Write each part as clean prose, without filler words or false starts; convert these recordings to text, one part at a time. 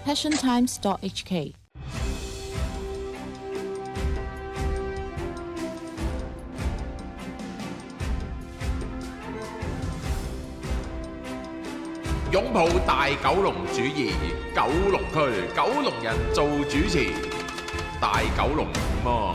passiontimes.hk。 擁抱大九龍主義，九龍區九龍人做主持，大九龍午安。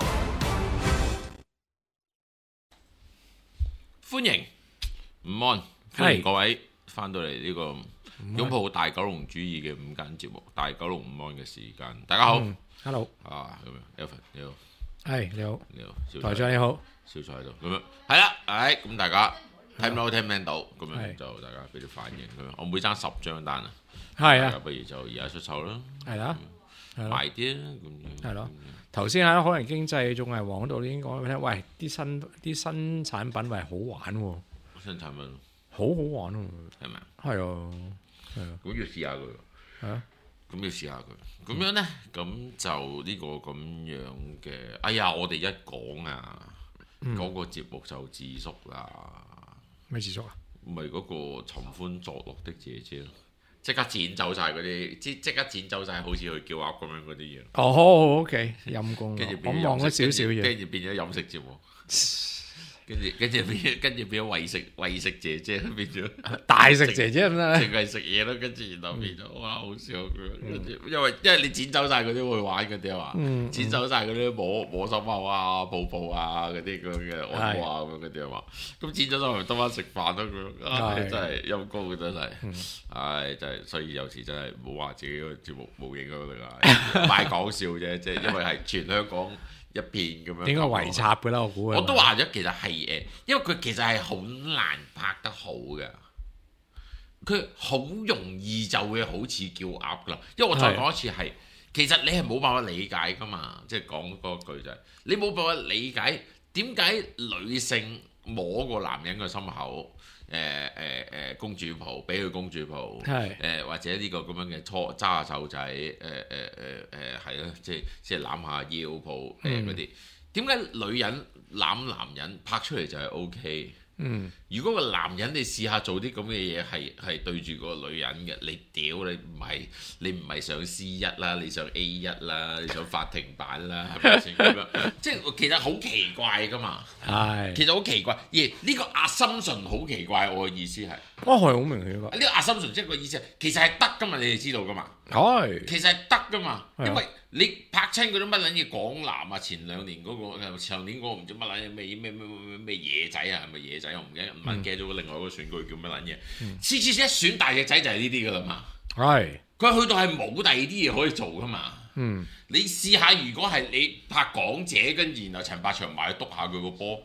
歡迎午安，歡迎各位翻到嚟呢個擁抱大九龍主義嘅午間節目，大九龍午安嘅時間。大家好 ，Hello， 啊咁樣 ，Elvin 你好， 係你好， 你好， 台長你好， 小蔡喺度，咁樣係啦，咁大家。聽唔聽到咁樣就大家俾啲反應咁樣，我每爭10張單啊， 係啊， 不如就而家出手啦， 係啦， 賣啲啦，咁係咯。頭先喺可能經濟仲係旺度已經講俾你聽，喂啲新產品喂好玩喎， 新產品好玩喎， 係咪啊？ 係啊，係啊， 咁要試下佢， 係啊， 咁要試下佢，咁樣咧，咁就呢個咁樣嘅，哎呀，我哋一講啊，嗰個節目就自縮啦。 咩字叔啊？ 唔係嗰個尋歡作樂的姐姐咯，即刻剪走晒嗰啲，即刻剪走晒好似佢叫鴨咁樣嗰啲嘢。 哦，OK，陰公， 跟住我望咗少少嘢， 跟住變咗飲食節目，跟住變咗餵食姐姐，變咗大食姐姐咁啦， 淨係食嘢咯，跟住然後變咗哇好笑佢，因為你剪走晒嗰啲會玩嗰啲啊嘛，剪走晒嗰啲摸心口啊、抱抱啊嗰啲咁嘅按摩啊咁樣嗰啲啊嘛，咁剪咗咗咪得翻食飯咯咁，真係陰公嘅真係，唉真係，所以有時真係唔好話自己個節目冇影響力啊，賣講笑啫，即係因為係全香港一片咁樣， 應該圍插嘅啦，我估。 我都話咗，其實係因為佢其實係好難拍得好嘅，佢好容易就會好似叫鴨噶啦。因為我再講一次係，其實你係冇辦法理解噶嘛，即係講嗰句就係你冇辦法理解點解女性摸個男人嘅心口。公主抱，俾佢公主抱，或者呢個咁樣嘅揸下手仔，係咯，即係攬下腰抱嗰啲，點解女人攬男人拍出嚟就係 OK？如果個男人你試下做啲咁嘅嘢係對住個女人嘅，你屌你唔係上 C1 啦，你上 A1 啦，你上法庭版啦，係咪先咁樣？即係其實好奇怪噶嘛，其實好奇怪，而呢個assumption好奇怪，我嘅意思係， 係好明顯㗎。 呢個assumption即係個意思係，其實係得噶嘛，你哋知道噶嘛？其實係得噶嘛，因為你拍親嗰啲乜撚嘢港男啊，前2年嗰個，上年嗰個唔知乜撚嘢咩野仔啊，係咪野仔？我唔記得，唔記得咗另外一個選舉叫乜撚嘢？次一選大隻仔就係呢啲噶啦嘛。佢去到係冇第二啲嘢可以做噶嘛。你試下，如果係你拍港姐，跟住然後陳百祥埋去篤下佢個波。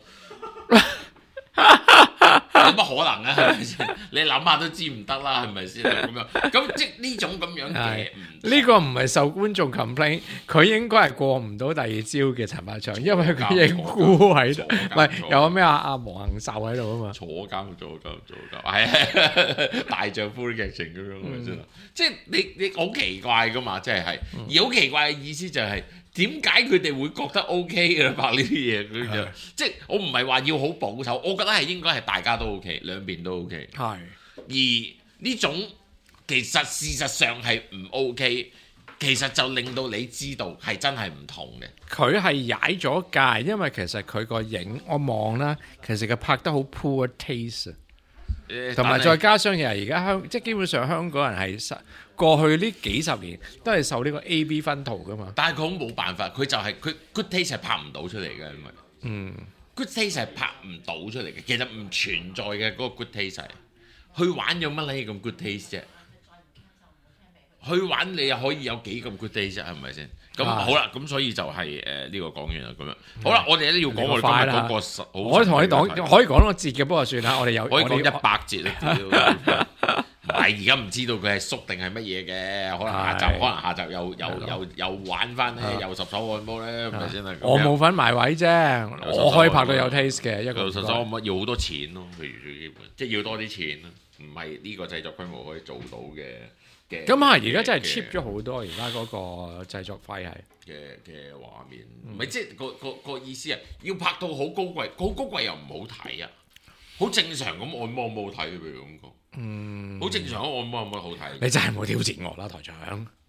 有乜可能啊？係咪先？你諗下都知唔得啦，係咪先？咁樣咁即係呢種咁樣嘅， 呢個唔係受觀眾 complain， 佢應該係過唔到第二招嘅陳百祥，因為佢影孤喺度，唔係有咩阿黃杏秀喺度啊嘛， 坐監，係大丈夫嘅劇情咁樣，係咪先？即係你好奇怪噶嘛，即係而好奇怪嘅意思就係。點解佢哋會覺得 OK 嘅拍呢啲嘢？佢就即係我唔係話要好保守，我覺得係應該係大家都 OK，兩邊都 OK。而呢種其實事實上係唔 OK，其實就令到你知道係真係唔同嘅。 佢係踩咗界，因為其實佢個影我望啦，其實佢拍得好 poor taste，同埋再加上而家即係基本上香港人係過去呢幾十年都係受呢個 A/B 分途噶嘛， 但係佢好冇辦法，佢就係佢 good taste 係拍唔到出嚟嘅，因為good taste 係拍唔到出嚟嘅，其實唔存在嘅嗰個 good taste 係去玩有乜撚嘢咁 good taste 啫？去玩你又可以有幾咁 good taste 係咪先？咁好啦，咁所以就係呢個講完啦，咁樣好啦，我哋咧要講我哋今日嗰個， 我同你講可以講多節嘅，不過算啦，我哋有可以講100節啊！唔係而家唔知道佢係縮定係乜嘢嘅，可能下集又玩翻咧，又十手按摩咧，係咪先啊？ 我冇份埋位啫，我可以拍到有 taste 嘅一個。 十手按摩要好多錢咯，譬如最基本，即係要多啲錢咯，唔係呢個製作規模可以做到嘅。 咁啊！而家真係 cheap 咗好多，而家嗰個製作費係嘅畫面，唔係即係個意思係要拍到好高貴，好高貴又唔好睇啊！好正常咁按摩冇好睇，譬如咁講，好正常咁按摩好睇。 你真係冇挑戰我啦，台長。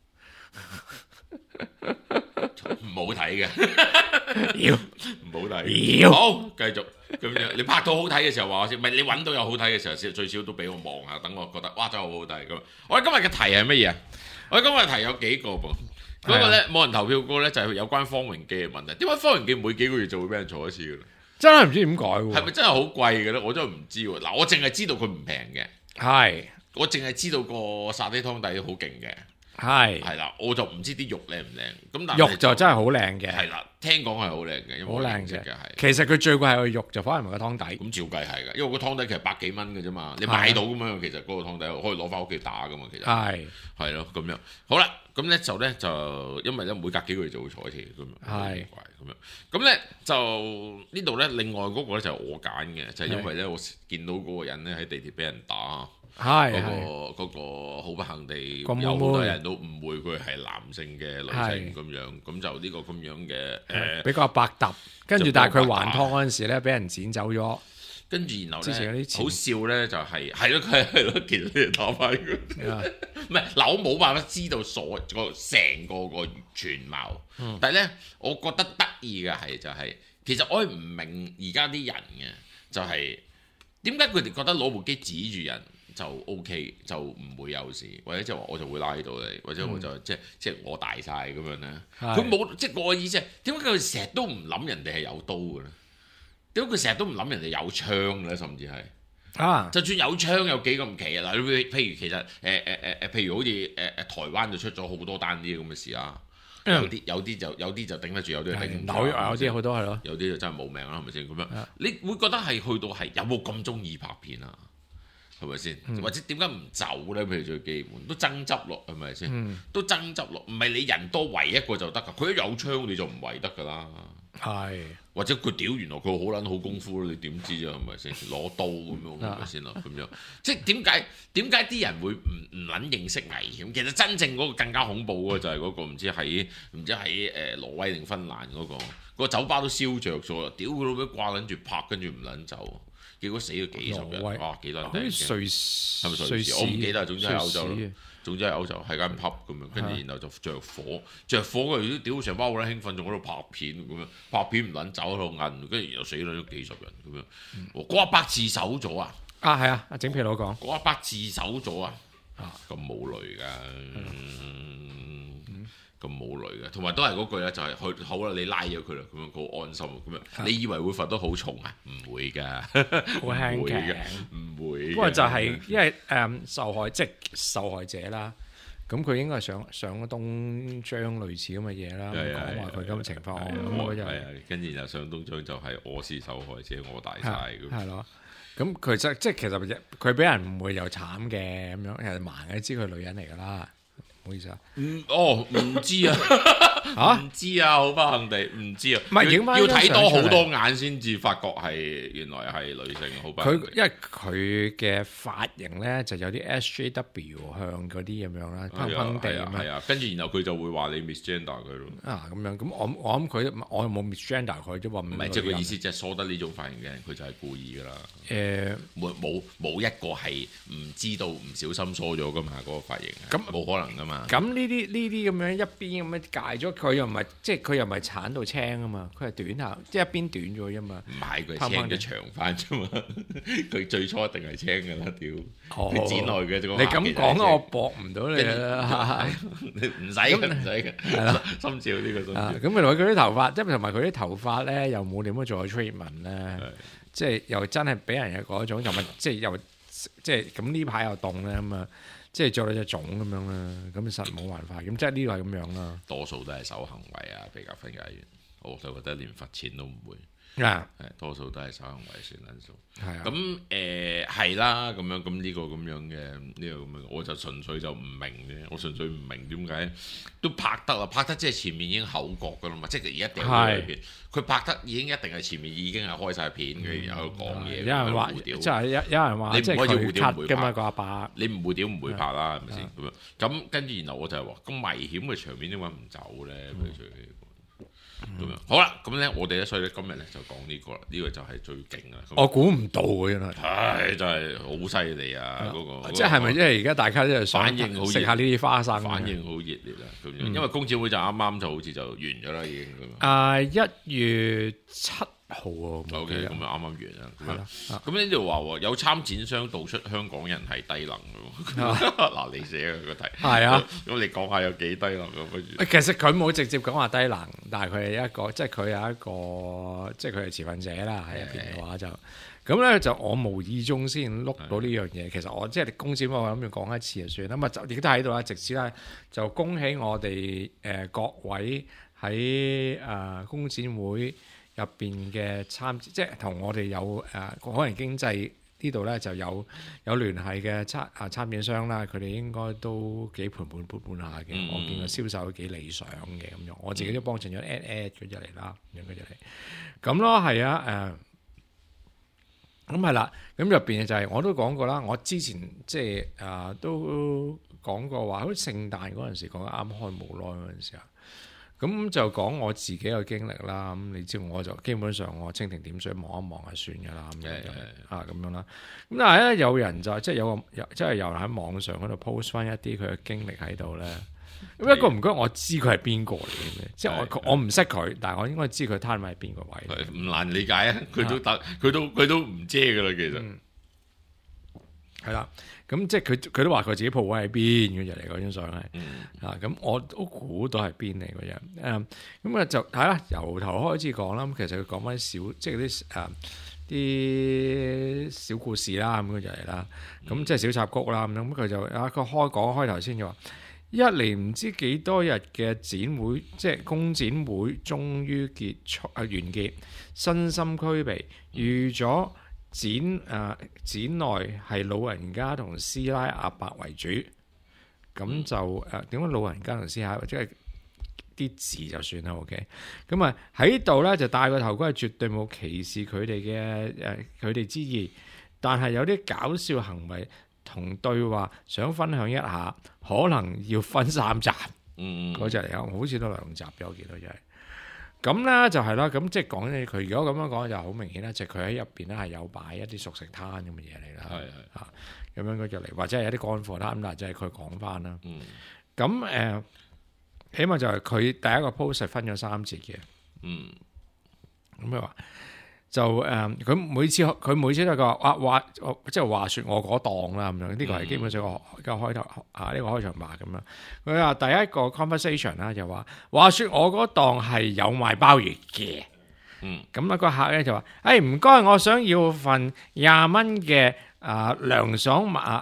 唔好睇嘅， 妖唔好睇。 妖好，繼續咁樣。你拍到好睇嘅時候話我先，唔係你揾到有好睇嘅時候，最少都俾我望下，等我覺得哇真係好好睇咁。我哋今日嘅題係乜嘢啊？我哋今日嘅題有幾個噃。嗰個咧冇人投票過咧，就係有關方榮基嘅問題。點解方榮基每幾個月就會俾人坐一次嘅咧？ 真係唔知點解喎。 係咪真係好貴嘅咧？我真係唔知喎。嗱，我淨係知道佢唔平嘅。 係。 我淨係知道個沙爹湯底好勁嘅。係啦，我就唔知啲肉靚唔靚。咁但係肉就真係好靚嘅。 係啦，聽講係好靚嘅，因為我認識嘅係。 其實佢最貴係個肉，就反而唔係個湯底。 咁照計係㗎，因為個湯底其實百幾蚊嘅啫嘛，你買到咁樣，其實嗰個湯底可以攞翻屋企打㗎嘛，其實係咯咁樣。好啦，咁咧就因為咧每隔幾個月就會坐一次咁樣，係咁樣。咁咧就呢度咧，另外嗰個咧就係我揀嘅，就係因為咧我見到嗰個人咧喺地鐵俾人打。嗰個好不幸地有好多人都誤會佢係男性嘅女性咁樣，咁就呢個咁樣嘅比較百搭，跟住但係佢還拖嗰陣時咧，俾人剪走咗。 跟住然後咧，好笑咧就係咯，佢係咯，其實你打翻佢，唔係嗱，我冇辦法知道成個全貌，但係咧，我覺得得意嘅係就係，其實我係唔明而家啲人嘅，就係點解佢哋覺得攞部機指住人就 OK 就唔會有事，或者即係話我就會拉到你，或者我就即係我大晒咁樣咧。佢冇即係我嘅意思係點解佢成日都唔諗人哋係有刀嘅咧？點解佢成日都唔諗人哋有槍咧？甚至係就算有槍有幾咁奇啊！嗱，譬如其實譬如好似台灣就出咗好多單啲咁嘅事啊。有啲就頂得住，有啲就頂唔住。 有啲好多係咯， 有啲就真係冇命啦，係咪先咁樣？你會覺得係去到係有冇咁中意拍片啊？係咪先？或者點解唔走咧？譬如最基本都爭執落，係咪先？都爭執落，唔係你人多圍一個就得㗎。佢一有槍你就唔圍得㗎啦。係。或者佢屌原來佢好撚好功夫，你點知啫？係咪先？攞刀咁樣係咪先啦？咁樣即係點解啲人會唔撚認識危險？其實真正嗰個更加恐怖嘅就係嗰個唔知喺挪威定芬蘭嗰個酒吧都燒着咗，屌佢老味掛撚住拍，跟住唔撚走。結果死咗幾十人，哇！幾多人？係咪瑞士？我唔記得，總之係歐洲咯。總之係歐洲，係間 pub 咁樣，跟住然後就着火佢都屌成班好撚興奮，仲喺度拍片咁樣，拍片唔撚走喺度摁，跟住又死咗幾十人咁樣。嗰一伯自首咗啊！ 係啊，阿整皮佬講嗰一伯自首咗啊！咁冇雷㗎。咁冇雷嘅，同埋都係嗰句咧，就係佢好啦，你拉咗佢啦，咁樣佢好安心咁樣。你以為會罰得好重啊？唔會㗎， 好輕嘅， 唔會。 不過就係因為受害者啦，咁佢應該係上咗東張類似咁嘅嘢啦，講話佢咁嘅情況咁嗰就跟住就上東張就係我是受害者，我大晒咁。 係咯，咁佢即係其實佢俾人誤會又慘嘅咁樣，其實盲嘅知佢係女人嚟㗎啦。唔好意思啊， 唔知啊，唔知啊，好不幸地唔知啊，要睇多好多眼先至發覺係原來係女性，好不幸。 佢因為佢嘅髮型咧就有啲 SJW 向嗰啲咁樣啦，砰砰地咁樣。係啊， 跟住然後佢就會話你 misgender 佢咯。 咁樣，咁我諗佢，我又冇 misgender 佢啫喎。唔係即係個意思，即係梳得呢種髮型嘅人，佢就係故意㗎啦。冇一個係唔知道唔小心梳咗㗎嘛，嗰個髮型。咁冇可能㗎嘛。 咁呢啲咁樣一邊咁樣戒咗，佢又唔係即係佢又唔係鏟到青啊嘛，佢係短下，即係一邊短咗啫嘛。 唔係佢青咗長翻啫嘛，佢最初一定係青㗎啦，屌！佢剪落去嘅，你咁講我駁唔到你啦， 唔使嘅，係啦，心照呢個心照。 咁原來佢啲頭髮，即係同埋佢啲頭髮咧，又冇點樣做 treatment 咧，即係又真係俾人嘅嗰種，又咪即係咁呢排又凍咧咁啊！即係做到隻腫咁樣啦，咁實冇辦法，咁即係呢個係咁樣啦。 多數都係守行為啊，被教分解完，我就覺得連罰錢都唔會。多數都係守行為算撚數。咁係啦，咁樣咁呢個咁樣嘅呢個咁樣，我就純粹就唔明啫。我純粹唔明點解都拍得啦，拍得即係前面已經口角噶啦嘛，即係而家掉咗片，佢拍得已經一定係前面已經係開晒片嘅，然後講嘢。有人話，即係有人話，即係佢 cut 㗎嘛個阿伯。你唔會屌唔會拍啦，係咪先咁樣？咁跟住然後我就係話咁危險嘅場面點解唔走咧？ 咁樣好啦，咁咧我哋咧，所以咧今日咧就講呢個啦，呢個就係最勁啦。 我估唔到嘅真係， 係真係好犀利啊！嗰個即係咪即係而家大家都係想反應好熱食下呢啲花生， 反應好熱烈啦。咁樣因為公展會就啱啱就好似就完咗啦，已經咁樣。 1月7號喎。 OK， 咁就啱啱完啦。 係啦。 咁呢度話喎，有參展商道出香港人係低能嘅喎。嗱，你寫嘅個題係啊。 咁你講下有幾低能咁不如？ 其實佢冇直接講話低能，但係佢係一個，即係佢有一個，即係佢係持份者啦喺入邊嘅話就，咁咧就我無意中先碌到呢樣嘢。其實我即係公展我諗住講一次就算啦，咁啊就亦都喺度啦。直至咧就恭喜我哋各位喺公展會入邊嘅即係同我哋有可能經濟呢度咧就有聯繫嘅參展商啦，佢哋應該都幾盤盤缽缽下嘅。我見個銷售都幾理想嘅咁樣，我自己都幫襯咗 add 佢入嚟啦，咁佢入嚟咁咯，係啊咁係啦，咁入邊就係我都講過啦，我之前即係都講過話，好似聖誕嗰陣時講啱開冇耐嗰陣時啊。咁就講我自己嘅經歷啦，咁你知我就基本上我蜻蜓點水望一望就算㗎啦，咁樣啦。咁但係咧有人就即係有人喺網上嗰度 post 翻一啲佢嘅經歷喺度咧。咁一個唔該，我知佢係邊個嚟嘅，即係我唔識佢，但係我應該知佢攤位喺邊個位。 唔難理解啊，佢都唔遮㗎啦，其實。 係啦，咁即係佢都話佢自己鋪位喺邊嘅嚟嗰張相係，咁我都估到係邊嚟嗰樣，咁就睇啦，由頭開始講啦。咁其實佢講翻即係啲小故事啦，咁佢就嚟啦，咁即係小插曲啦，咁佢就佢講開頭先就話，一年唔知幾多日嘅展會，即係公展會終於完結，身心俱疲，預咗。展內係老人家同師奶阿伯為主，咁就點解老人家同師奶，即係啲字就算啦 ，OK。咁啊喺度咧就戴個頭盔，係絕對冇歧視佢哋嘅佢哋之意，但係有啲搞笑行為同對話想分享一下，可能要分3集，嗰隻嚟啊，好似都2集有幾多嘢。咁咧就係啦，咁即係講咧，佢如果咁樣講就好明顯啦，就佢喺入邊咧係有擺一啲熟食攤咁嘅嘢嚟啦，咁樣嗰隻嚟，或者係一啲乾貨攤咁，但係就係佢講翻啦。咁起碼就係佢第一個 post 係分咗3節嘅，咁佢話就佢每次都係話即係話説我嗰檔啦咁樣，呢個係基本上個開頭呢個開場白咁樣。佢話第一個 conversation 啦就話説我嗰檔係有賣鮑魚嘅，咁個客咧就話唔該，我想要份20蚊嘅涼爽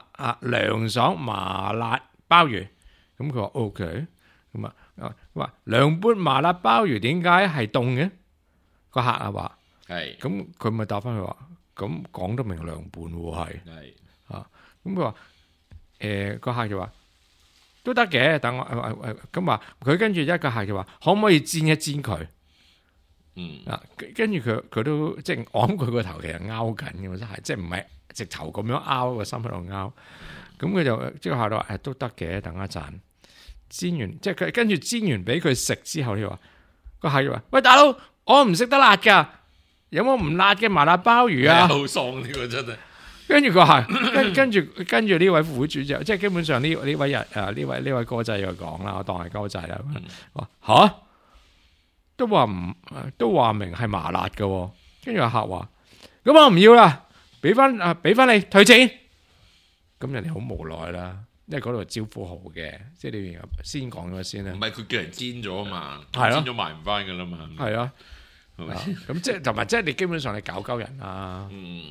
麻辣鮑魚，咁佢話 OK， 咁話涼拌麻辣鮑魚點解係凍嘅？個客啊話。係，咁佢咪答翻佢話，咁講得明涼拌喎，係，咁佢話，個客就話都得嘅，等我咁話，佢跟住一個客就話，可唔可以煎一煎佢？跟住佢都即係我諗佢個頭其實拗緊嘅，真係，即係唔係直頭咁樣拗個心喺度拗，咁佢就即係客就話，都得嘅，等一陣，煎完，即係佢跟住煎完俾佢食之後，佢話個客就話，喂大佬，我唔食得辣噶。有冇唔辣嘅麻辣鮑魚啊？好爽呢個真係。跟住佢係跟住呢位副主就即係基本上呢位哥仔就講啦，我當係哥仔啦。話都話明係麻辣嘅，跟住個客話咁我唔要啦，俾翻你退錢。咁人哋好無奈啦，因為嗰度招呼好嘅，即係你先講咗先啦。唔係佢叫人煎咗啊嘛，煎咗賣唔翻噶啦嘛。係啊。咁即係同埋即係你基本上你搞鳩人啦，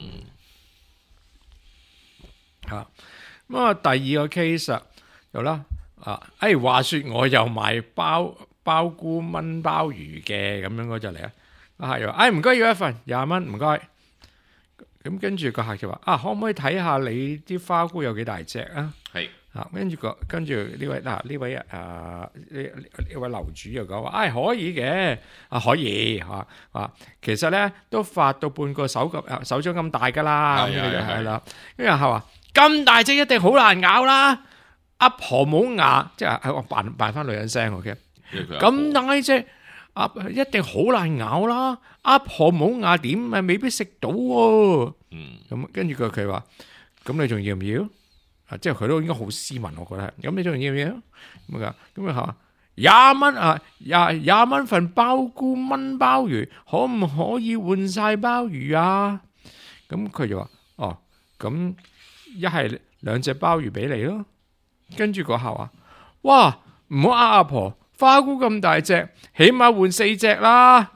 咁第二個 case 又啦，話說我又賣鮑菇炆鮑魚嘅，咁樣嗰隻嚟啊，又話唔該要一份20蚊唔該，咁跟住個客就話可唔可以睇下你啲花菇有幾大隻啊？係。跟住呢位樓主又講話，可以嘅，可以話其實咧都發到半個手掌咁大噶啦，係啦。跟住客話咁大隻一定好難咬啦，阿婆冇牙，即係我扮翻女人聲，OK。咁大隻鴨一定好難咬啦，鴨河冇牙點咪未必食到喎。咁跟住佢話，咁你仲要唔要？啊，即係佢都應該好斯文，我覺得。咁你仲要唔要？咁佢話20蚊啊，廿蚊份鮑菇炆鮑魚，可唔可以換晒鮑魚啊？咁佢就話哦，咁一係2隻鮑魚俾你咯。跟住個客話，哇，唔好呃阿婆，花菇咁大隻，起碼換4隻啦。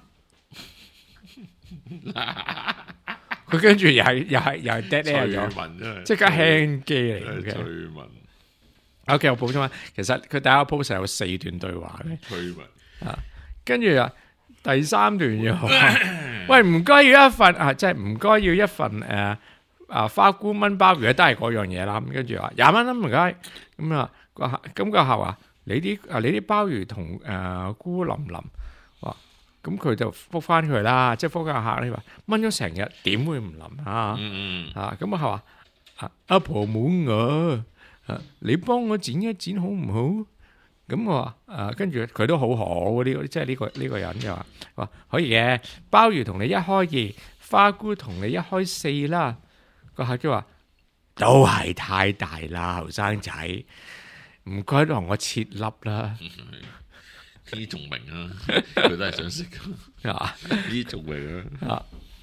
佢跟住又係 dead air 咗，即刻輕機嚟嘅。 趣聞。 OK， 我補充下，其實佢第一個 post 有4段對話嘅。 趣聞。 啊，跟住啊，第3段又喂，唔該要一份啊，即係唔該要一份花菇炆鮑魚都係嗰樣嘢啦。咁跟住話20蚊啦，唔該。咁啊個客話你啲鮑魚同菇腍腍。咁佢就覆翻佢啦，即係覆個客你話炆咗成日，點會唔腍啊？咁啊話阿婆冇我，你幫我剪一剪好唔好？咁我話跟住佢都好好呢個，即係呢個人就話可以嘅，鮑魚同你1開2，花菇同你1開4啦。個客就話都係太大啦，後生仔，唔該同我切粒啦。 呢仲明啊，佢都係想食噶，呢仲明啊。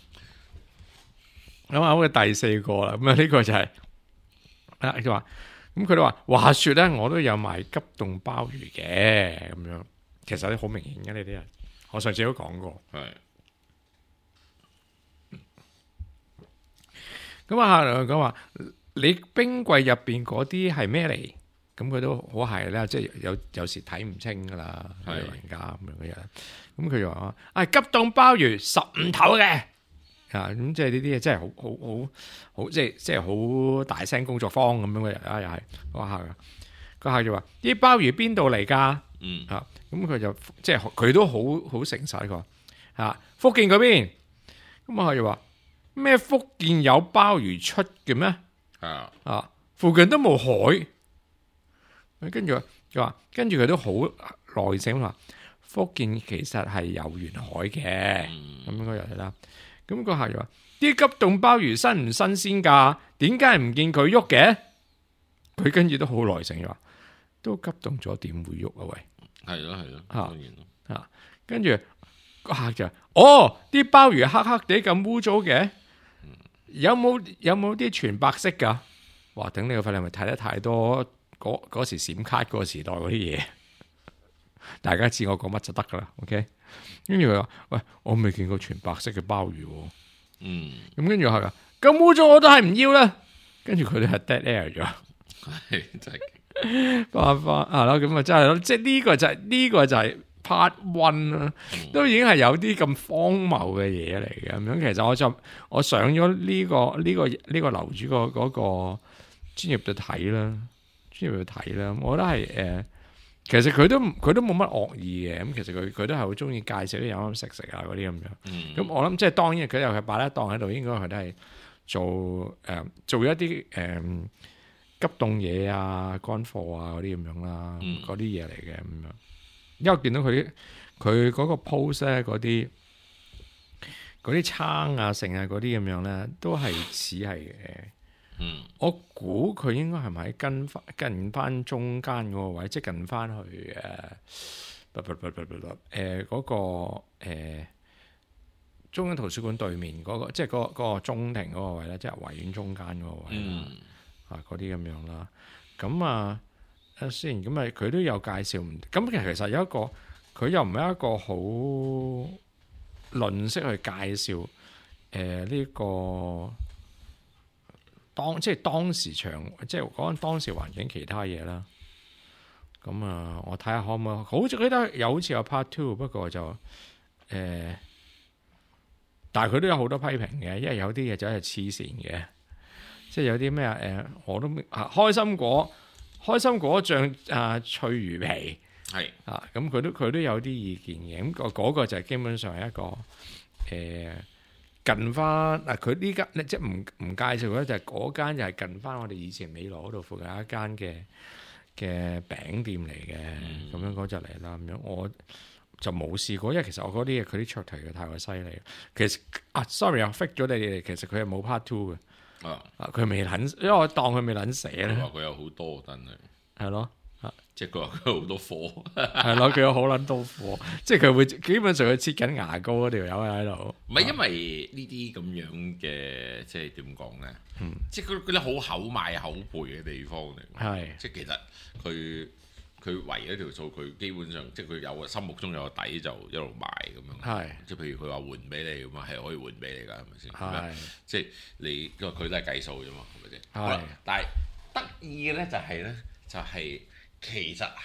咁啊，好嘅第4個啦，咁啊呢個就係佢話，咁佢都話說咧，我都有賣急凍鮑魚嘅，咁樣其實都好明顯嘅呢啲人，我上次都講過。 係。 咁啊，講話你冰櫃入邊嗰啲係咩嚟？咁佢都好係啦，即係有時睇唔清噶啦，老人家咁樣嘅人。咁佢就話急凍鮑魚15頭嘅，咁即係呢啲嘢真係好即係好大聲工作坊咁樣嘅人啦，又係個客就話啲鮑魚邊度嚟㗎？咁佢就即係佢都好誠實個福建嗰邊。咁啊佢就話咩福建有鮑魚出嘅咩？附近都冇海。跟住佢都好耐性話，福建其實係有沿海嘅，咁樣嗰日啦。咁個客又話啲急凍鮑魚新唔新鮮㗎？點解唔見佢喐嘅？佢跟住都好耐性話，都急凍咗點會喐啊？喂， 係咯，當然咯。 跟住個客就哦，啲鮑魚黑黑地咁污糟嘅，有冇啲全白色㗎？哇！頂你個肺，你係咪睇得太多？嗰時閃卡嗰個時代嗰啲嘢，大家知我講乜就得噶啦。OK， 跟住佢話：喂，我未見過全白色嘅鮑魚。咁跟住係咁污糟，我都係唔要啦。跟住佢哋係 dead air 咗。 係真係翻係咯，咁啊真係咯，即係呢個就係 part one 啦，都已經係有啲咁荒謬嘅嘢嚟嘅。咁樣其實我上咗呢個樓主嗰個專業度睇啦。專業去睇啦，我覺得係其實佢都冇乜惡意嘅，咁其實佢都係好中意介紹啲飲飲食食啊嗰啲咁樣。咁我諗即係當然佢又係擺一檔喺度，應該佢都係做一啲急凍嘢啊、乾貨啊嗰啲咁樣啦，嗰啲嘢嚟嘅咁樣。因為我見到佢嗰個 post 咧，嗰啲餐啊、剩啊嗰啲咁樣咧，都係似係我估佢應該係咪跟翻中間嗰個位，即係近翻去嗰個中央圖書館對面嗰個，即係嗰個中庭嗰個位咧，即係維園中間嗰個位啦，嗰啲咁樣啦。咁雖然咁佢都有介紹唔咁，其實有一個佢又唔係一個好吝嗇去介紹呢個。即係當時即係講緊當時環境其他嘢啦。咁我睇下可唔可以，好似記得好似有 part 2，不過就但係佢都有好多批評嘅，因為有啲嘢就係黐線嘅，即係有啲咩我都開心果醬脆魚皮係咁佢都有啲意見嘅。咁嗰個就係基本上係一個近翻佢呢間即係唔介紹咧，就係嗰間就係近翻我哋以前美羅嗰度附近一間嘅餅店嚟嘅，咁樣嗰就嚟啦。咁樣我就冇試過，因為其實我嗰啲嘢佢啲出題嘅太過犀利。其實sorry 啊 ，fake 咗你哋，其實佢係冇 part two 嘅。佢未撚，因為我當佢未撚寫咧。 佢有好多，但係係咯， 即係佢話佢有好多貨， 係咯，佢有好撚多貨，即係佢會基本上佢切緊牙膏嗰條友喺度。 唔係因為呢啲咁樣嘅，即係點講咧？即係嗰啲好口賣口背嘅地方嚟。 係， 即係其實佢圍一條數，佢基本上即係佢有心目中有個底就一路賣咁樣。 係， 即係譬如佢話換俾你咁啊，係可以換俾你㗎，係咪先？ 係， 即係你因為佢都係計數啫嘛，係咪先？ 係。 好啦，但係得意嘅咧就係咧，就係其實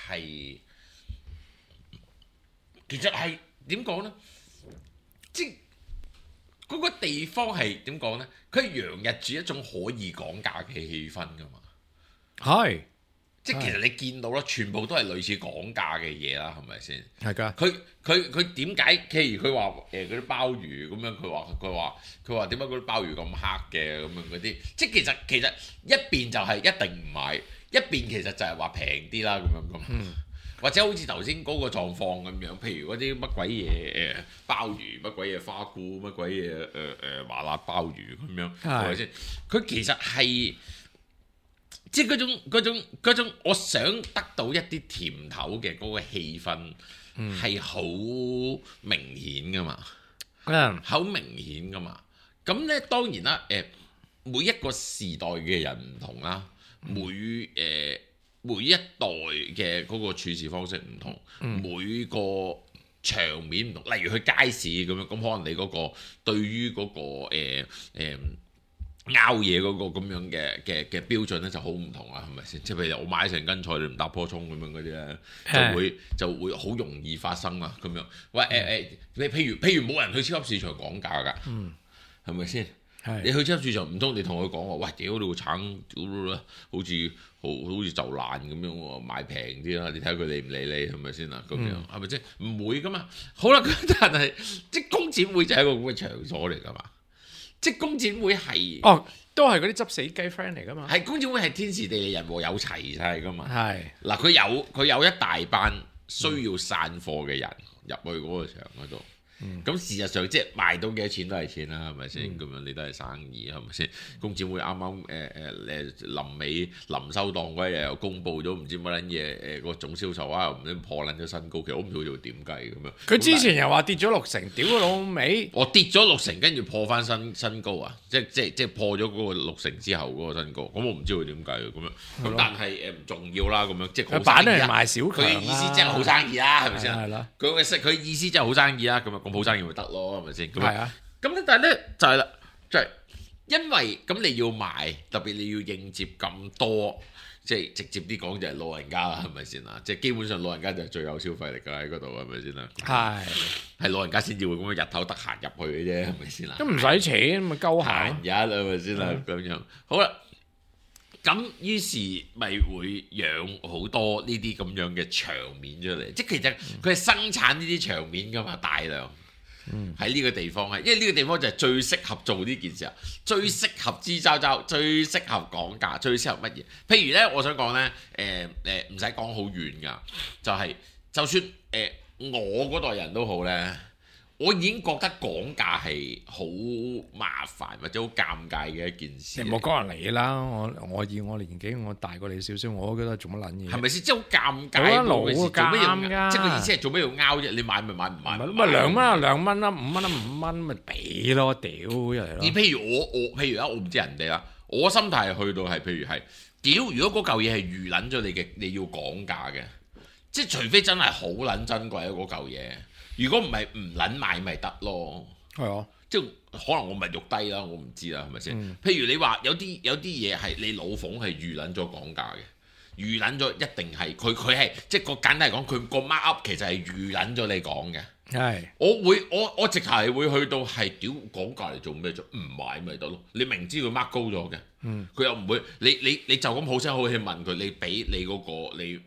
係點講咧？即係嗰個地方係點講咧？佢係洋溢住一種可以講價嘅氣氛㗎嘛。 係。 即係其實你見到啦，全部都係類似講價嘅嘢啦，係咪先？ 係㗎。 佢點解？譬如佢話嗰啲鮑魚咁樣，佢話點解嗰啲鮑魚咁黑嘅咁樣嗰啲？即係其實一邊就係一定唔買，一邊其實就係話平啲啦咁樣咁。或者好似頭先嗰個狀況咁樣，譬如嗰啲乜鬼嘢鮑魚，乜鬼嘢花菇，乜鬼嘢麻辣鮑魚咁樣，係咪先？佢其實係。即係嗰種，我想得到一啲甜頭嘅嗰個氣氛係好明顯噶嘛，好明顯噶嘛。咁咧當然啦，每一個時代嘅人唔同啦，每一代嘅嗰個處事方式唔同，每個場面唔同。例如去街市咁樣，咁可能你嗰個對於嗰個拗嘢嗰個咁樣嘅標準咧就好唔同啊，係咪先？即係譬如我買成斤菜，你唔搭棵葱咁樣嗰啲咧，就會好容易發生啊咁樣。喂你譬如冇人去超級市場講價㗎，係咪先？你去超級市場唔通你同佢講話，喂屌你個橙，好似就爛咁樣喎，買平啲啦，你睇下佢理唔理你係咪先啊？咁樣係咪先？唔會㗎嘛。好啦，但係即係工展會就係一個咁嘅場所嚟㗎嘛。即係工展會係都係嗰啲執死雞 friend 嚟噶嘛？ 係工展會係天時地利人和有齊晒噶嘛？ 係嗱，佢有一大班需要散貨嘅人入去嗰個場嗰度。咁事實上即係賣到幾多錢都係錢啦，係咪先？咁樣你都係生意係咪先？工展會啱啱臨尾臨收檔嗰日又公佈咗唔知乜撚嘢個總銷售啊，又唔知破撚咗新高，其實我唔知佢做點計咁樣。 佢之前又話跌咗60%，屌佢老味！ 我跌咗60%，跟住破翻新高啊！即係破咗嗰個60%之後嗰個新高，咁我唔知佢點計咁樣。咁但係唔重要啦，咁樣即係佢擺嚟賣小強啦。 佢嘅意思即係好生意啦，係咪先？ 係啦。 佢意思即係好生意啦，咁啊咁好生意咪得咯，係咪先？ 係啊。 咁咧，但係咧就係啦，就係因為咁你要賣，特別你要應接咁多，即係直接啲講就係老人家啦，係咪先啊？即係基本上老人家就係最有消費力㗎喺嗰度，係咪先啊？係老人家先至會咁樣日頭得閒入去嘅啫，係咪先啊？ 都唔使錢，咪鳩閒日係咪先啊？咁樣好啦。咁於是咪會養好多呢啲咁樣嘅場面出嚟，即係其實佢係生產呢啲場面㗎嘛，大量喺呢個地方係，因為呢個地方就係最適合做呢件事啊，最適合支招招，最適合講價，最適合乜嘢？譬如咧，我想講咧，唔使講好遠㗎，就係就算我嗰代人都好咧。我已經覺得講價係好麻煩或者好尷尬嘅一件事。 你冇講人嚟啦，我以我年紀，我大過你少少，我都覺得做乜撚嘢？ 係咪先？即係好尷尬。 老嘅做乜嘢？ 即係個意思係做咩要拗啫？你買咪買，唔買咪 2蚊啊2蚊啦，5蚊啊5蚊咪俾咯，屌入嚟咯。 你譬如譬如我唔知人哋啦，我心態去到係譬如係屌，如果嗰嚿嘢係預撚咗你嘅，你要講價嘅，即係除非真係好撚珍貴嗰嚿嘢。如果唔係唔撚買咪得咯， 係啊， 即係可能我咪肉低啦，我唔知啦，係咪先？譬如你話有啲嘢係你老馮係預撚咗講價嘅，預撚咗一定係佢係即係個簡單嚟講，佢個 mark up 其實係預撚咗你講嘅。係，我直頭係會去到係屌講價嚟做咩啫？唔買咪得咯，你明知佢 mark 高咗嘅，佢又唔會你就咁好聲好氣問佢，你俾你嗰個你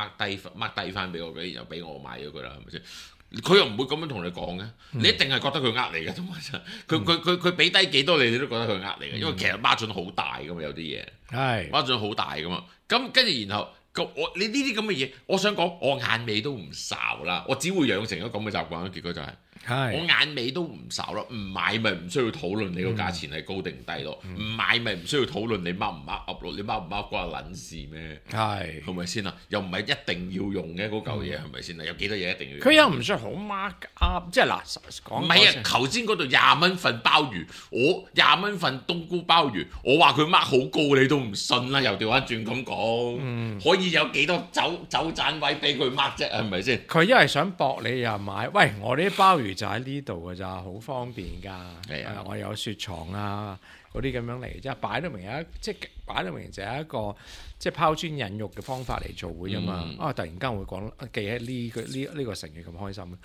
mark 低翻俾我嘅，然後俾我買咗佢啦，係咪先？佢又唔會咁樣同你講嘅，你一定係覺得佢呃你嘅，同埋佢俾低幾多你都覺得佢呃你嘅，因為其實 margin 好大噶嘛，有啲嘢係 margin 好大噶嘛，咁跟住然後你呢啲咁嘅嘢，我想講我眼尾都唔睄啦，我只會養成咗咁嘅習慣，結果就係、我眼尾都唔睄咯，唔買咪唔需要討論你個價錢係高定低咯，唔買咪唔需要討論你掹唔掹 up 咯，你掹唔掹關撚事咩？係咪先啊？又唔係一定要用嘅嗰嚿嘢係咪先啊？有幾多嘢一定要用？ 佢又唔算好 mark up， 即係嗱講唔係啊！頭先嗰度20蚊份鮑魚，我20蚊份冬菇鮑魚，我話佢 mark 好高，你都唔信啦！又調翻轉咁講，可以有幾多走盞位俾佢 mark 啫？係咪先？ 佢一係想搏你又買，喂！我啲鮑魚就喺呢度㗎咋，好方便㗎。我有雪藏啊，嗰啲咁樣嚟，即係擺到明即係擺到明就係一個即係拋磚引玉嘅方法嚟做嘅啫嘛。突然間會講記起呢個成語咁開心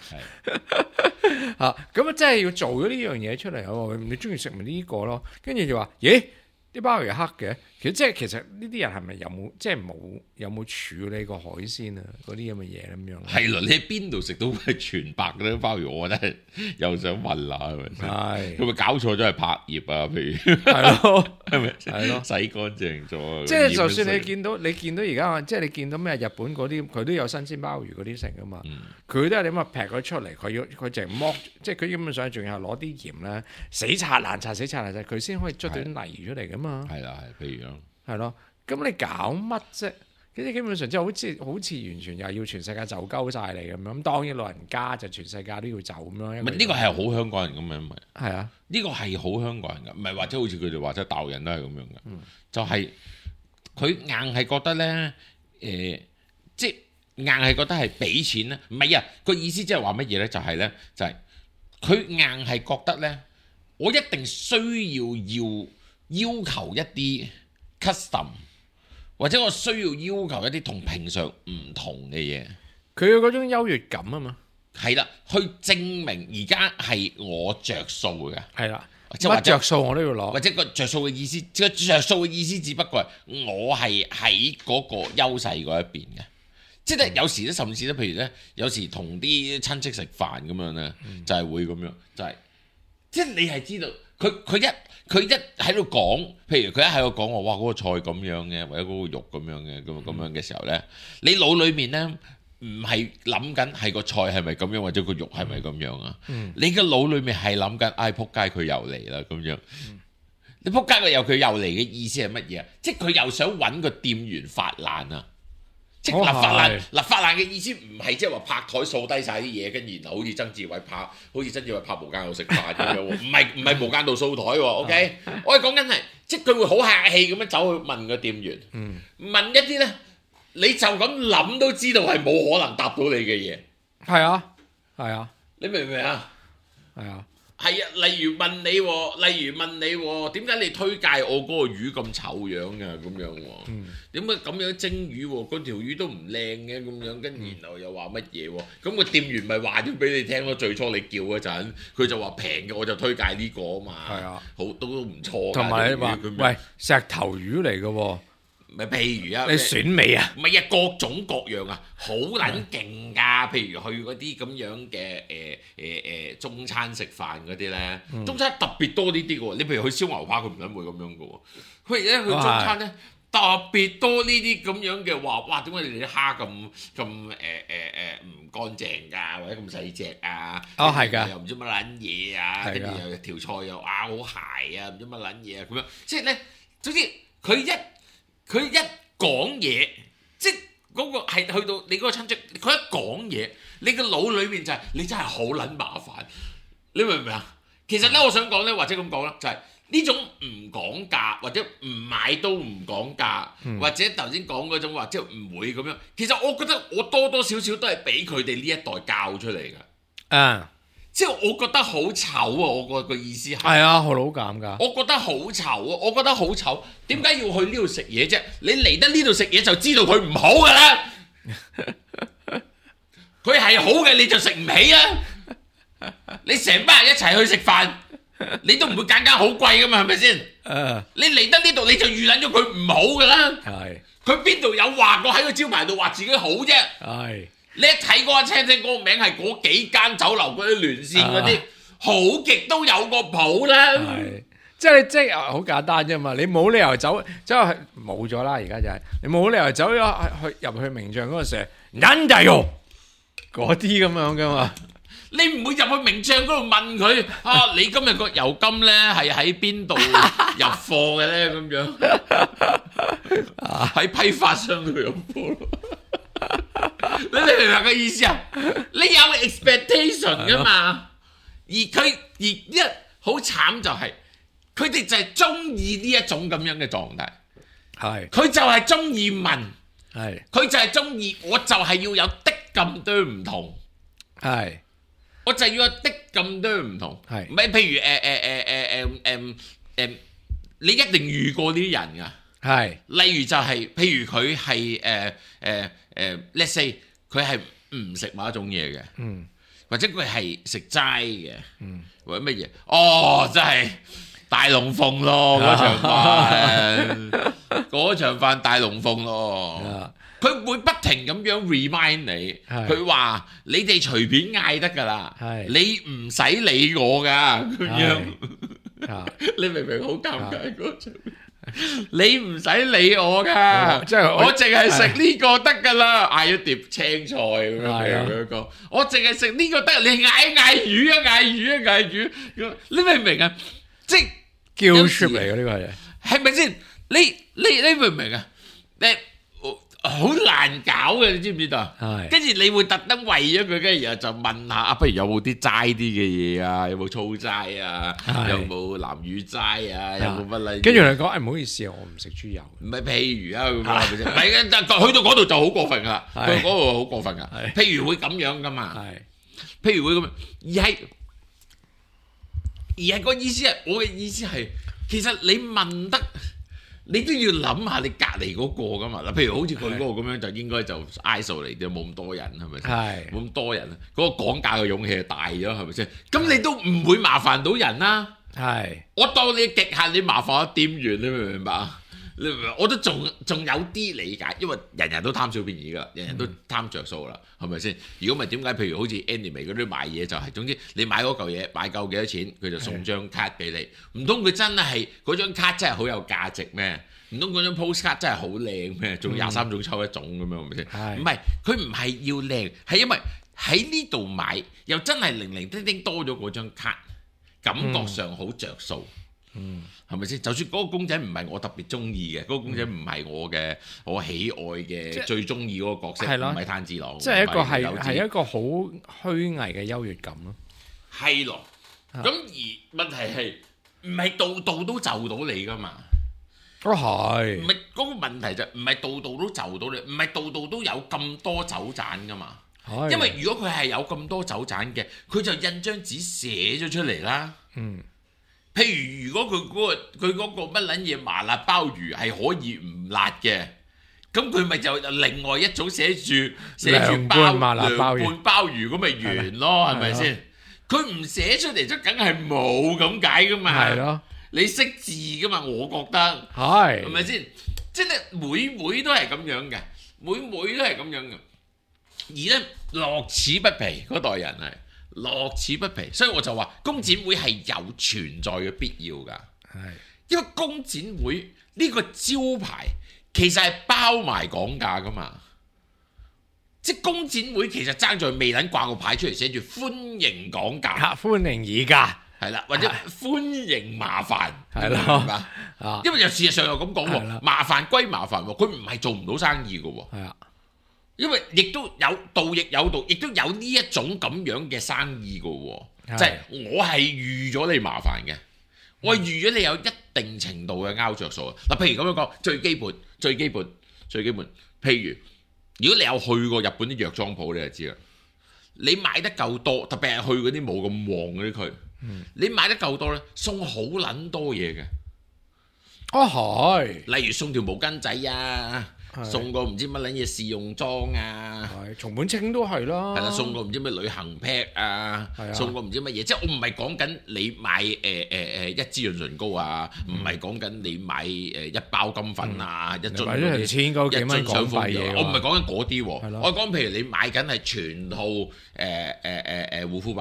咁真係要做咗呢樣嘢出嚟喎。你中意食咪呢個咯？跟住就話咦？啲鮑魚黑嘅，其實呢啲人係咪有冇處理過海鮮啊？嗰啲咁嘅嘢咁樣。 係咯，你喺邊度食到係全白嘅啲鮑魚？我覺得又想問下係咪先？係佢咪搞錯咗係拍葉啊？譬如係咯，係咪？係咯，洗乾淨咗。即係就算你見到而家即係你見到咩日本嗰啲，佢都有新鮮鮑魚嗰啲食噶嘛。佢都係點啊？劈佢出嚟，佢淨係剝，即係佢基本上仲要攞啲鹽咧，死擦爛擦，佢先可以捽到啲泥出嚟噶。係啦，譬如咯，係咯，咁你搞乜啫？其實基本上即係好似完全又要全世界就鳩晒你咁樣。咁當然老人家就全世界都要走咁樣。唔係呢個係好香港人咁樣，唔係係啊？呢個係好香港人噶，唔係或者好似佢哋話齋大陸人都係咁樣噶。就係佢硬係覺得咧，即係硬係覺得係俾錢咧，唔係啊？個意思即係話乜嘢咧？就係咧，就係佢硬係覺得咧，我一定需要求一啲 custom， 或者我需要求一啲同平常唔同嘅嘢， 佢有嗰種優越感啊嘛， 係啦，去證明而家係我着數嘅，係啦， 乜着數我都要攞， 或者個着數嘅意思，個着數嘅意思只不過係我係喺嗰個優勢嗰一邊嘅，即係有時咧，甚至咧，譬如咧，有時同啲親戚食飯咁樣咧，就係會咁樣，就係即係你係知道。佢一喺度講，譬如佢一喺度講話，哇嗰個菜咁樣嘅，或者嗰個肉咁樣嘅，咁樣嘅時候咧，你腦裏面咧唔係諗緊係個菜係咪咁樣，或者個肉係咪咁樣啊？你個腦裏面係諗緊，唉仆街佢又嚟啦咁樣。你仆街佢又嚟嘅意思係乜嘢啊？即係佢又想揾個店員發爛啊！即係發爛嘅意思唔係即係話拍台掃低晒啲嘢，跟住然後好似曾志偉拍無間道食飯咁樣，唔係無間道掃台喎。OK，我係講緊係，即係佢會好客氣咁樣走去問個店員，問一啲咧，你就咁諗都知道係冇可能答到你嘅嘢。係啊，你明唔明啊？係啊。係啊，例如問你，點解你推介我嗰個魚咁醜樣嘅咁樣喎？點解咁樣蒸魚喎？嗰條魚都唔靚嘅咁樣，跟住然後又話乜嘢喎？咁個店員咪話咗俾你聽咯。最初你叫嗰陣，佢就話平嘅，我就推介呢個啊嘛。係啊，好都唔錯。同埋你話喂石頭魚嚟嘅喎。咪譬如啊，你選味啊？唔係啊，各種各樣啊，好撚勁㗎！譬如去嗰啲咁樣嘅中餐食飯嗰啲咧，中餐特別多呢啲嘅喎。你譬如去燒牛扒，佢唔撚會咁樣嘅喎。佢而家去中餐咧，特別多呢啲咁樣嘅話，哇！點解你哋啲蝦咁唔乾淨㗎，或者咁細隻啊？係㗎，又唔知乜撚嘢啊，跟住又條菜又好鞋啊，唔知乜撚嘢啊咁樣。即係咧，總之佢一講嘢，即係嗰個係去到你嗰個親戚，佢一講嘢，你個腦裏面就係你真係好撚麻煩，你明唔明啊？其實咧，我想講咧，或者咁講啦，就係呢種唔講價，或者唔買都唔講價，或者頭先講嗰種話，即係唔會咁樣。其實我覺得我多多少少都係俾佢哋呢一代教出嚟㗎。即係我覺得好醜啊！我個意思係啊，好老尷㗎。我覺得好醜啊！點解要去呢度食嘢啫？你嚟得呢度食嘢就知道佢唔好㗎啦。佢係好嘅你就食唔起啊！你成班人一齊去食飯，你都唔會揀間好貴㗎嘛？係咪先？你嚟得呢度你就預諗咗佢唔好㗎啦。係。佢邊度有話過喺個招牌度話自己好啫？係。你一睇嗰個餐廳嗰個名係嗰幾間酒樓嗰啲連線嗰啲，好極都有個譜啦。係， 即係好簡單啫嘛，你冇理由走去冇咗啦，而家就係你冇理由走咗入去名將嗰個時，忍就用嗰啲咁樣噶嘛。 你唔會入去名將嗰度問佢啊，你今日個油金咧係喺邊度入貨嘅咧？咁樣喺批發商度入貨。你明唔明個意思啊？你有 expectation 噶嘛？而一好慘就係佢哋就係中意呢一種咁樣嘅狀態。 係佢就係中意問， 係佢就係中意，我就係要有的咁多唔同。 係。 我就要有的咁多唔同， 係唔係譬如你一定遇過呢啲人噶， 係例如就係、譬如佢係let's say 佢係唔食某一種嘢嘅，或者佢係食齋嘅，或者乜嘢，哦，真係大龍鳳咯嗰場飯，嗰場飯大龍鳳咯。佢會不停咁樣 remind 你，佢話你哋隨便嗌得㗎啦，你唔使理我㗎咁樣，你明唔明好尷尬嗰場？你唔使理我㗎，即係我淨係食呢個得㗎啦，嗌一碟青菜咁樣講，我淨係食呢個得，你嗌魚啊嗌魚啊嗌魚，你明唔明啊？即係叫出嚟嘅呢個係咪先？你明唔明啊？你好難搞嘅，你知唔知道？跟住你會特登為咗佢，跟住然後就問下啊，不如有冇啲齋啲嘅嘢啊？有冇粗齋啊？有冇南乳齋啊？有冇乜例？ 跟住你講，唔好意思啊，我唔食豬油。 唔係譬如啊，咁係咪先？唔係嘅，去到嗰度就好過分啦。去到嗰度好過分噶。譬如會咁樣噶嘛？譬如會咁，而係個意思係，我嘅意思係，其實你問得。你都要諗下你隔離嗰個噶嘛嗱，譬如好似佢嗰個咁樣，就應該就 ISO 嚟嘅，冇咁多人係咪先？冇咁多人，嗰個講價嘅勇氣係大咗係咪先？咁你都唔會麻煩到人啦。我當你極限，你麻煩咗店員，你明唔明白啊？你明唔明？我都仲有啲理解，因為人人都貪小便宜㗎，人人都貪着數啦，係咪先？如果唔係點解？譬如好似 Anime 嗰啲賣嘢就係，總之你買嗰嚿嘢買夠幾多錢，佢就送張卡俾你。唔通佢真係嗰張卡真係好有價值咩？唔通嗰張 postcard 真係好靚咩？仲23種抽一種咁樣係咪先？唔係，佢唔係要靚，係因為喺呢度買又真係零零丁丁多咗嗰張卡，感覺上好着數。係咪先？就算嗰個公仔唔係我特別中意嘅，嗰個公仔唔係我喜愛嘅最中意嗰個角色，唔係炭治郎， 即係一個好虛偽嘅優越感咯。 係咯，咁而問題係唔係度度都就到你噶嘛？ 都係。唔係嗰個問題就唔係度度都就到你，唔係度度都有咁多酒盞噶嘛？因為如果佢係有咁多酒盞嘅，佢就印張紙寫咗出嚟啦。譬如如果佢嗰個乜撚嘢麻辣鮑魚係可以唔辣嘅，咁佢咪就另外一種寫住涼拌麻辣鮑魚咁咪完咯，係咪先？佢唔寫出嚟就梗係冇咁解噶嘛。係咯，你識字噶嘛？我覺得係咪先？即係每都係咁樣嘅，每都係咁樣嘅。而咧樂此不疲嗰代人係。樂此不疲，所以我就話工展會係有存在嘅必要㗎。因為工展會呢個招牌其實係包埋講價㗎嘛。即係工展會其實爭在未撚掛個牌出嚟寫住歡迎講價，歡迎議價，係啦，或者歡迎麻煩，係咯，因為又事實上又咁講喎，麻煩歸麻煩喎，佢唔係做唔到生意㗎喎。係啊。因為亦都有道亦有道，亦都有呢一種咁樣嘅生意嘅喎，即係我係預咗你麻煩嘅，我係預咗你有一定程度嘅拗着數啊！嗱，譬如咁樣講，最基本，譬如如果你有去過日本啲藥妝鋪，你就知啦。你買得夠多，特別係去嗰啲冇咁旺嗰啲區，你買得夠多咧，送好撚多嘢嘅。例如送條毛巾仔啊。送個唔知乜撚嘢試用裝啊， 松本清都係啦， 係啦，送個唔知咩旅行 pack 啊，送個唔知乜嘢，即係我唔係講緊你買一支潤唇膏啊，唔係講緊你買一包金粉啊，一樽嗰啲 1000幾蚊港幣嘢， 我唔係講緊嗰啲喎，我講譬如你買緊係全套護膚品，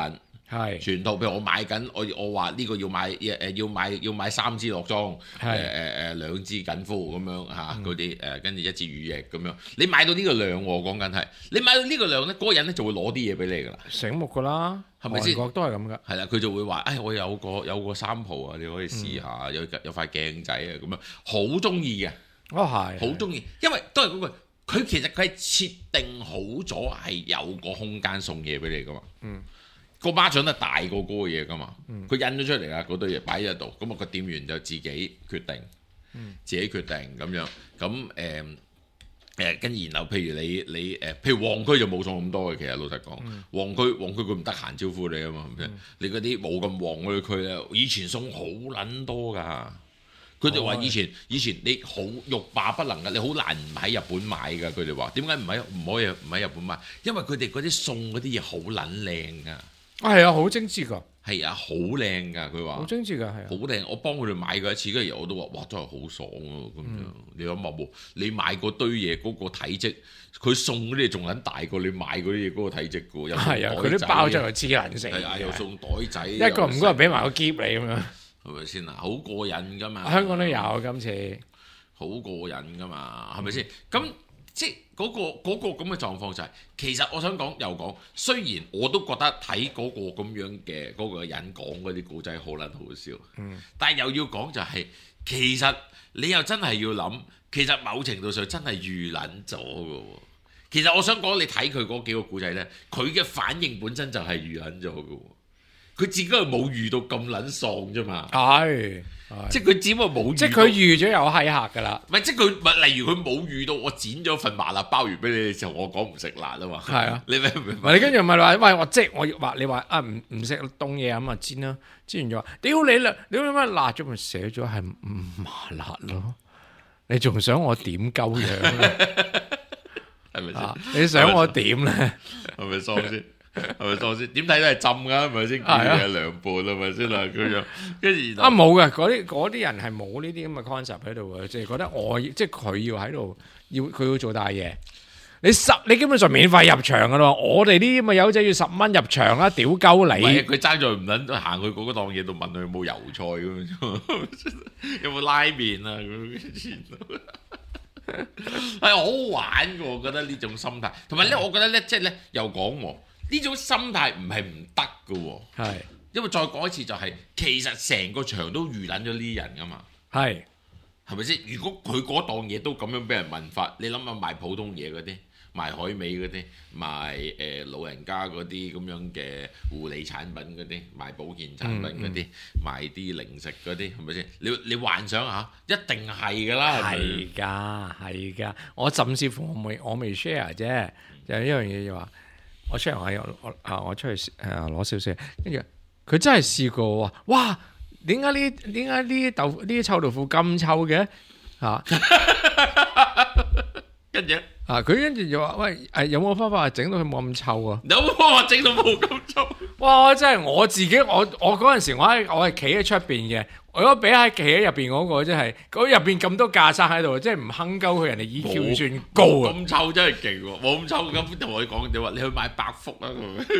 係全套。譬如我買緊，我話呢個要買要買3支落裝，2支緊膚咁樣嚇嗰啲跟住1支乳液咁樣。你買到呢個量喎，講緊係你買到呢個量咧，嗰個人咧就會攞啲嘢俾你㗎啦。 醒目㗎啦， 係咪先？ 韓國都係咁㗎。 係啦，佢就會話：，我有個sample啊，你可以試下，有塊鏡仔啊，咁樣好中意嘅。 係好中意，因為都係嗰句，佢其實佢係設定好咗係有個空間送嘢俾你噶嘛。個孖獎都大過嗰個嘢噶嘛。佢印咗出嚟啊，嗰堆嘢擺喺度，咁啊個店員就自己決定，咁樣。咁跟住然後譬如你譬如旺區就冇送咁多嘅，其實老實講，旺區佢唔得閒招呼你啊嘛。你嗰啲冇咁旺嗰啲區咧，以前送好撚多㗎。佢哋話以前你好欲罷不能㗎，你好難唔喺日本買㗎。佢哋話點解唔可以唔喺日本買？因為佢哋嗰啲送嗰啲嘢好撚靚㗎。 係啊，好精緻㗎。 係啊，好靚㗎。佢話好精緻㗎，係啊。 好靚，我幫佢哋買過一次，跟住我都話：哇，真係好爽喎！咁樣你諗下冇？你買嗰堆嘢嗰個體積，佢送嗰啲嘢仲撚大過你買嗰啲嘢嗰個體積㗎。 係啊，佢啲包裝又黐撚成。 係啊，又送袋仔， 一個唔該俾埋個篋你咁樣。 係咪先啊？好過癮㗎嘛！ 香港都有今次， 好過癮㗎嘛，係咪先？咁即係嗰個咁嘅狀況就係，其實我想講又講，雖然我都覺得睇嗰個咁樣嘅嗰個人講嗰啲故仔好撚好笑，但係又要講就係，其實你又真係要諗，其實某程度上真係預撚咗㗎喎。其實我想講，你睇佢嗰幾個故仔呢，佢嘅反應本身就係預撚咗㗎喎。佢自己係冇遇到咁撚喪啫嘛，即係佢只不過冇，即係佢預咗有閪客㗎啦。 唔係即係佢，例如佢冇遇到我剪咗份麻辣鮑魚俾你嘅時候，我講唔食辣啊嘛。 係啊， 你明唔明？ 你跟住咪話喂，我即係我話你話啊唔食凍嘢咁啊煎啦，煎完咗話屌你啦，你乜辣咗咪寫咗係唔麻辣咯？你仲想我點鳩樣？ 係咪先？ 你想我點咧？ 係咪喪先？係咪喪先？點睇都係浸㗎，係咪先？叫嘢涼拌係咪先啦？咁樣跟住冇嘅，嗰啲人係冇呢啲咁嘅 concept 喺度嘅，即係覺得即係佢要喺度佢要做大嘢。你基本上免費入場㗎啦，我哋呢啲咁嘅友仔要10蚊入場啦，屌鳩你！ 佢爭在唔撚行去嗰檔嘢度問佢有冇油菜咁樣，有冇拉麵啊咁係好玩嘅，我覺得呢種心態，同埋咧，我覺得咧，即係咧又講喎，呢種心態唔係唔得嘅喎， 係，因為再講一次就係，其實成個場都預撚咗呢啲人噶嘛， 係咪先？如果佢嗰檔嘢都咁樣俾人問法，你諗下賣普通嘢嗰啲，賣海味嗰啲，賣老人家嗰啲咁樣嘅護理產品嗰啲，賣保健產品嗰啲，賣啲零食嗰啲，係咪先？你幻想下，一定係㗎啦， 係㗎，我甚至乎我未 share 啫，就係一樣嘢就話，我 share 我出去攞少少，跟住佢真係試過喎，哇！點解呢啲臭豆腐咁臭嘅嚇？跟住佢跟住就話：喂，有冇方法整到佢冇咁臭啊？ 有冇方法整到冇咁臭？ 哇！真係我自己，我嗰陣時我係企喺出邊嘅。我如果俾喺企喺入邊嗰個，真係嗰入邊咁多架生喺度，即係唔哼鳩佢，人哋 EQ 算高啊！ 咁臭真係勁喎，冇咁臭咁同我講，你話你去買百福啊？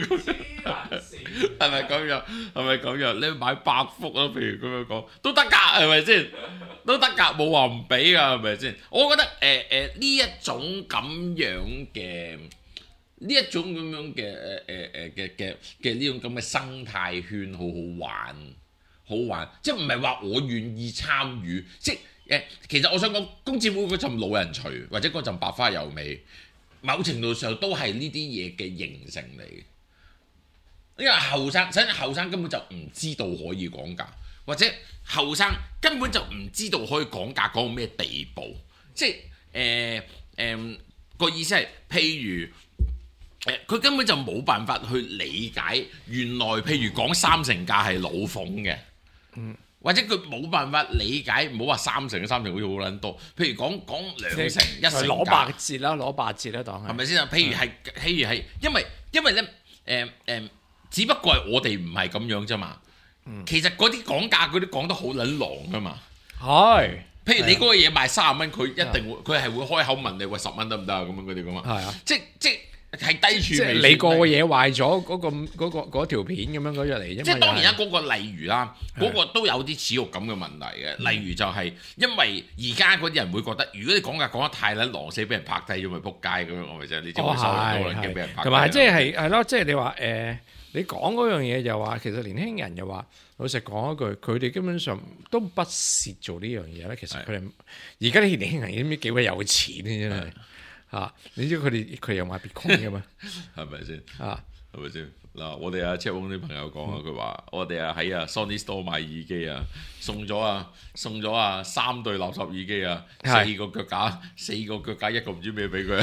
係咪咁樣？係咪咁樣？你去買百福啊？譬如咁樣講都得㗎，係咪先？都得㗎，冇話唔俾㗎，係咪先？我覺得呢一種咁樣嘅呢一種咁樣嘅呢種咁嘅生態圈好玩。好玩，即係唔係話我願意參與，即係其實我想講，工展會嗰陣老人馟或者嗰陣百花油味，某程度上都係呢啲嘢嘅形成嚟嘅。因為後生根本就唔知道可以講價，或者後生根本就唔知道可以講價講到咩地步，即係個意思係，譬如。佢根本就冇辦法去理解原來譬如講3成價係老諷嘅，或者佢冇辦法理解，唔好話3成好似好撚多。譬如講2成1成攞8折啦，攞8折啦，當係咪先啊？譬如係，因為咧只不過係我哋唔係咁樣啫嘛。其實嗰啲講價嗰啲講得好撚狼噶嘛。係。譬如你嗰個嘢賣30蚊，佢一定會佢係會開口問你喂10蚊得唔得啊？咁樣嗰啲咁啊。係啊。即係低處即係你個嘢壞咗，嗰條片咁樣嗰出嚟啫嘛。 即係當然啦，嗰個例如啦，嗰個都有啲恥辱感嘅問題嘅。例如就係因為而家嗰啲人會覺得，如果你講得太撚狼死，俾人拍低咗咪撲街咁樣，我咪就係你知我收可能驚俾人拍低。 同埋即係咯，即係你話你講嗰樣嘢就話，其實年輕人又話老實講一句，佢哋基本上都不屑做呢樣嘢咧。其實佢哋而家啲年輕人知唔知幾鬼有錢咧？真係嚇！你知佢又買 Bitcoin 嘅嘛？ 係咪先？ 啊， 係咪先？嗱，我哋阿 Check Wong 啲朋友講啊，佢話我哋喺Sony Store 買耳機啊，送咗3對垃圾耳機啊，4個腳架，4個腳架，一個唔知咩俾佢。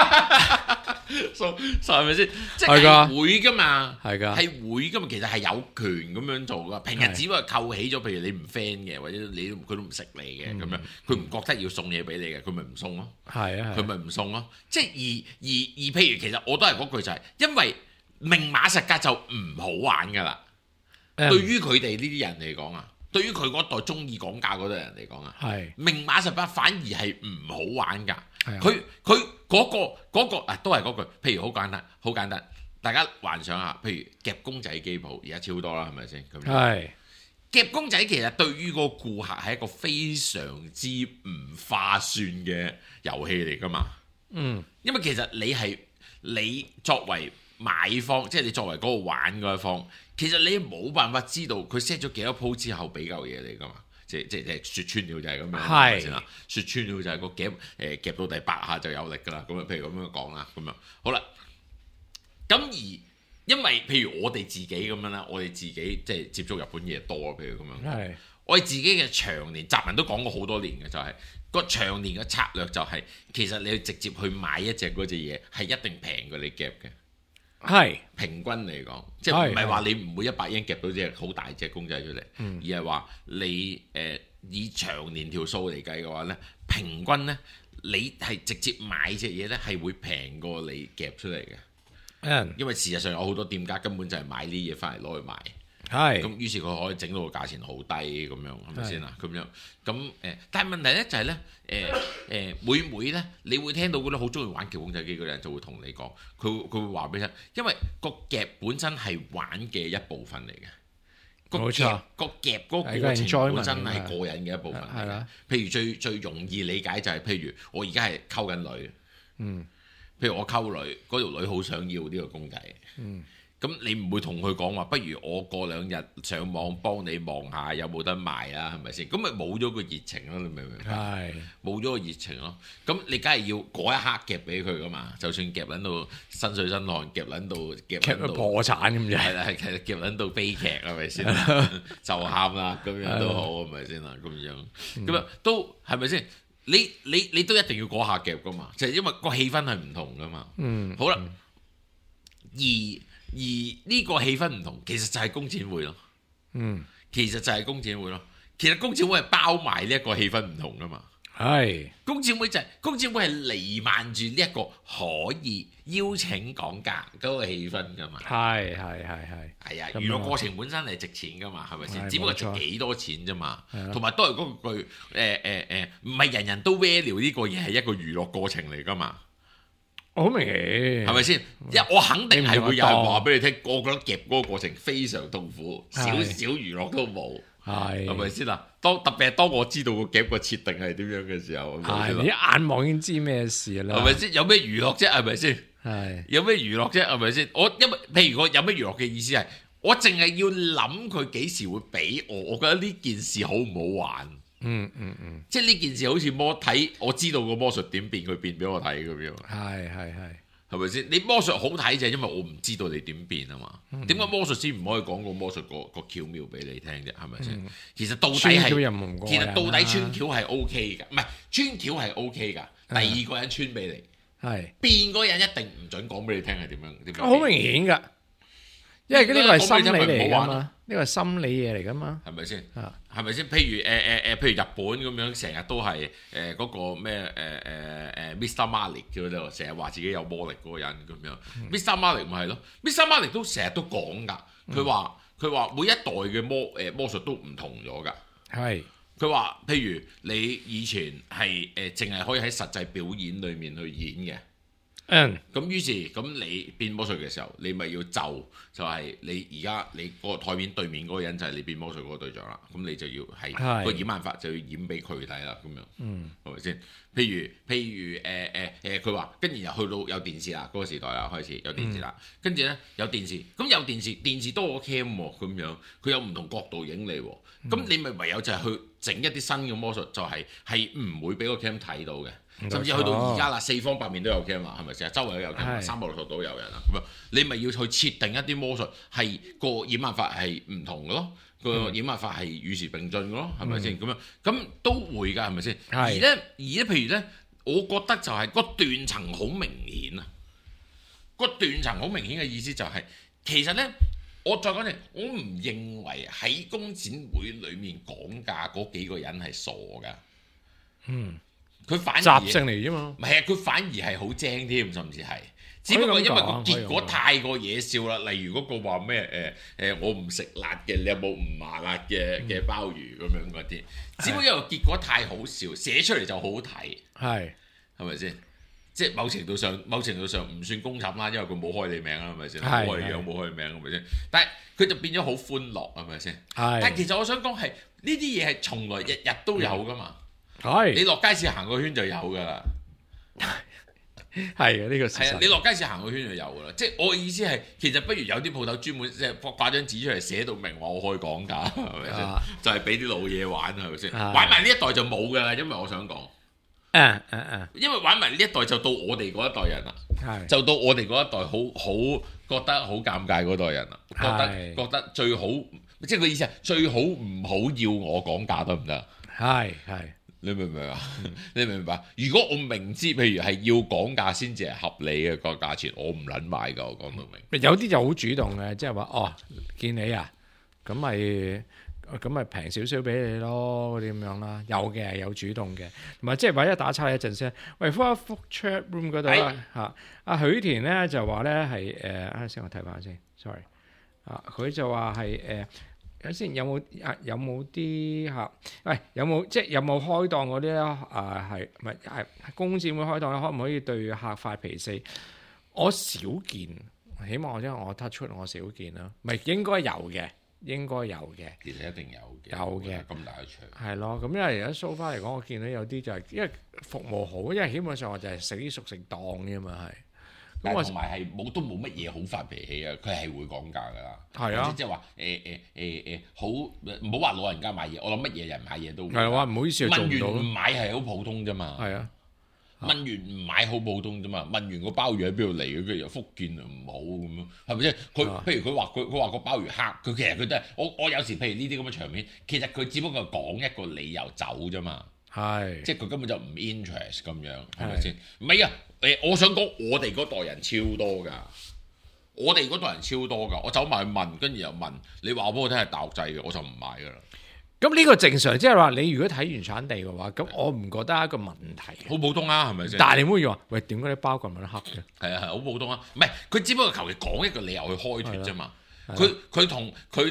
係咪先？即係會噶嘛，係會噶嘛。其實係有權咁樣做噶。平日只不過扣起咗，譬如你唔 friend 嘅，或者佢都唔識你嘅咁樣，佢唔覺得要送嘢俾你嘅，佢咪唔送咯。佢咪唔送咯。即係而譬如其實我都係嗰句就係，因為明碼實價就唔好玩噶啦。對於佢哋呢啲人嚟講啊，對於佢嗰代中意講價嗰代人嚟講啊，明碼實價反而係唔好玩㗎。佢嗰個都係嗰句，譬如好簡單，大家幻想下，譬如夾公仔機鋪而家超多啦，係咪先？咁夾公仔其實對於個顧客係一個非常之唔划算嘅遊戲嚟㗎嘛。因為其實你作為買方，即係你作為嗰個玩嗰一方，其實你冇辦法知道佢 set 咗幾多鋪之後俾嚿嘢你㗎嘛。即係説穿了就係咁樣先啦。説穿了就係個夾到第8下就有力㗎啦。咁啊，譬如咁樣講啦，咁樣好啦。咁而因為譬如我哋自己咁樣啦，我哋自己即係接觸日本嘢多，譬如咁樣。我哋自己嘅長年，集人都講過好多年嘅，就係個長年嘅策略就係，其實你直接去買嗰隻嘢係一定平過你夾嘅。平均嚟講，即係唔係話你唔會100英夾到隻好大隻公仔出嚟，而係話你以長年條數嚟計嘅話咧，平均咧你係直接買隻嘢咧係會平過你夾出嚟嘅。因為事實上有好多店家根本就係買呢啲嘢翻嚟攞去賣。咁於是佢可以整到個價錢好低咁樣，係咪先啊？咁樣咁但係問題咧就係咧每咧，你會聽到嗰啲好中意玩夾公仔機嗰啲人就會同你講，佢會話俾你聽，因為個夾本身係玩嘅一部分嚟嘅。冇錯，個夾嗰個過程本身係過癮嘅一部分嚟嘅。譬如最容易理解就係，譬如我而家係溝緊女，譬如我溝女，嗰條女好想要呢個公仔。咁你唔會同佢講話，不如我過2日上網幫你望下有冇得賣啊？係咪先？咁咪冇咗個熱情咯，你明唔明白？冇咗個熱情咯。咁你梗係要嗰一刻夾俾佢噶嘛？就算夾撚到身水身汗，夾到破產咁啫。 係啦，係夾撚到悲劇係咪先？就喊啦，咁樣都好係咪先啊？咁樣咁啊都係咪先？你都一定要嗰下夾噶嘛？就係因為個氣氛係唔同噶嘛。好啦，而呢個氣氛唔同，其實就係工展會咯。其實就係工展會咯。其實工展會係包埋呢一個氣氛唔同噶嘛。工展會係彌漫住呢一個可以邀請講價嗰個氣氛噶嘛。係啊，娛樂過程本身係值錢噶嘛，係咪先？只不過值幾多錢啫嘛。同埋都係嗰句唔係人人都 value 呢個嘢係一個娛樂過程嚟噶嘛。 好明顯， 係咪先？我肯定係會有人話俾你聽，我覺得夾嗰個過程非常痛苦，少少娛樂都冇，係咪先啊？特別係當我知道個夾個設定係點樣嘅時候， 你一眼望已經知咩事啦， 係咪先？有咩娛樂啫？係咪先？有咩娛樂啫？係咪先？因為譬如我有咩娛樂嘅意思係，我淨係要諗佢幾時會俾我，我覺得呢件事好唔好玩？即係呢件事好似睇，我知道個魔術點變，佢變俾我睇咁樣。係咪先？你魔術好睇就係因為我唔知道你點變啊嘛。點解魔術師唔可以講個魔術個巧妙俾你聽啫？係咪先？其實到底穿橋係 O K 㗎，唔係穿橋係 O K 㗎。第二個人穿俾你，變嗰人一定唔準講俾你聽係點樣。 好明顯㗎。因為呢個係心理嚟㗎嘛，呢個係心理嘢嚟㗎嘛，係咪先？ 係咪先？譬如日本咁樣，成日都係嗰個咩Mr. Malik 叫做，成日話自己有魔力嗰個人咁樣。Mr. Malik 咪係咯，Mr. Malik 都成日都講㗎。佢話每一代嘅魔術都唔同咗㗎。佢話譬如你以前係淨係可以喺實際表演裡面去演嘅。 咁於是咁你變魔術嘅時候，你咪要就係你而家你嗰個台面對面嗰個人就係你變魔術嗰個對象啦。咁你就要係個演辦法就要演俾佢睇啦。咁樣係咪先？譬如佢話跟住又去到有電視啦，嗰個時代啦開始有電視啦，跟住咧有電視，咁有電視多個 cam 喎，咁樣佢有唔同角度影你喎，咁你咪唯有就係去整一啲新嘅魔術，就係唔會俾個 cam 睇到嘅。甚至去到而家啦，四方八面都有 cam 啦，係咪先？周圍都有 cam， 360度都有人啦。咁樣你咪要去設定一啲魔術，係個演辦法係唔同嘅咯，個演辦法係與時並進嘅咯，係咪先？咁樣咁都會㗎，係咪先？而咧，譬如咧，我覺得就係個斷層好明顯啊！個斷層好明顯嘅意思就係，其實咧，我再講一次，我唔認為喺工展會裡面講價嗰幾個人係傻㗎。佢反而習性嚟啫嘛， 唔係啊！佢反而係好精添，甚至係，只不過因為個結果太過嘢笑啦。例如嗰個話咩我唔食辣嘅，你有冇唔麻辣嘅鮑魚咁樣嗰啲？只不過因為結果太好笑，寫出嚟就好睇，係咪先？即係某程度上唔算公審啦，因為佢冇開你名啦，係咪先？冇開樣冇開名，係咪先？但係佢就變咗好歡樂，係咪先？但係其實我想講係呢啲嘢係從來日日都有噶嘛。你落街市行個圈就有㗎啦， 係呢個事實。 你落街市行個圈就有㗎啦。即係我嘅意思係，其實不如有啲鋪頭專門即係掛張紙出嚟寫到明話我可以講價，係咪先？就係俾啲老嘢玩，係咪先？玩埋呢一代就冇㗎啦，因為我想講，因為玩埋呢一代就到我哋嗰一代人啦，就到我哋嗰一代好覺得好尷尬嗰代人啦，覺得最好，即係個意思係最好唔好要我講價得唔得？ 係。 你明唔明啊？你明唔明白？如果我明知，譬如係要講價先至係合理嘅個價錢，我唔撚買㗎。我講到明。有啲就好主動嘅，即係話見你啊，咁咪平少少俾你咯，嗰啲咁樣啦。有嘅，有主動嘅，同埋即係或者打岔一陣先。喂，翻返 chat room 嗰度啦嚇。阿許田咧就話咧係先我睇翻先 ，sorry 佢就話係睇先有冇啲嚇？喂，有冇開檔嗰啲咧？係咪係工展會開檔咧？可唔可以對客發脾氣？我少見，起碼我 touch 出我少見啦。唔係應該有嘅，其實一定有嘅，咁大一場。係咯，咁因為而家 show 翻嚟講，我見到有啲就係因為服務好，因為基本上我就係食啲熟食檔嘅嘛係。咁同埋係都冇乜嘢好發脾氣啊！佢係會講價㗎啦，係啊，即係話好唔好話老人家買嘢，我諗乜嘢人買嘢都係話唔好意思，問完唔買係好普通啫嘛，係啊，問完唔買好普通啫嘛，問完個鮑魚喺邊度嚟嘅，跟住又福建唔好咁樣，係咪先？譬如佢話個鮑魚黑，佢其實佢都係我有時譬如呢啲咁嘅場面，其實佢只不過講一個理由走啫嘛，即係佢根本就唔 interest 咁樣，係咪先？唔係啊！我想講，我哋嗰代人超多㗎，我走埋去問，跟住又問你話俾我聽係大陸製嘅，我就唔買㗎啦。咁呢個正常，即係話你如果睇原產地嘅話，咁我唔覺得係一個問題。好普通啊，係咪先？但係你唔好以為喂點解啲包咁樣黑嘅？係好普通啊，唔係佢只不過求其講一個理由去開脱啫嘛。佢同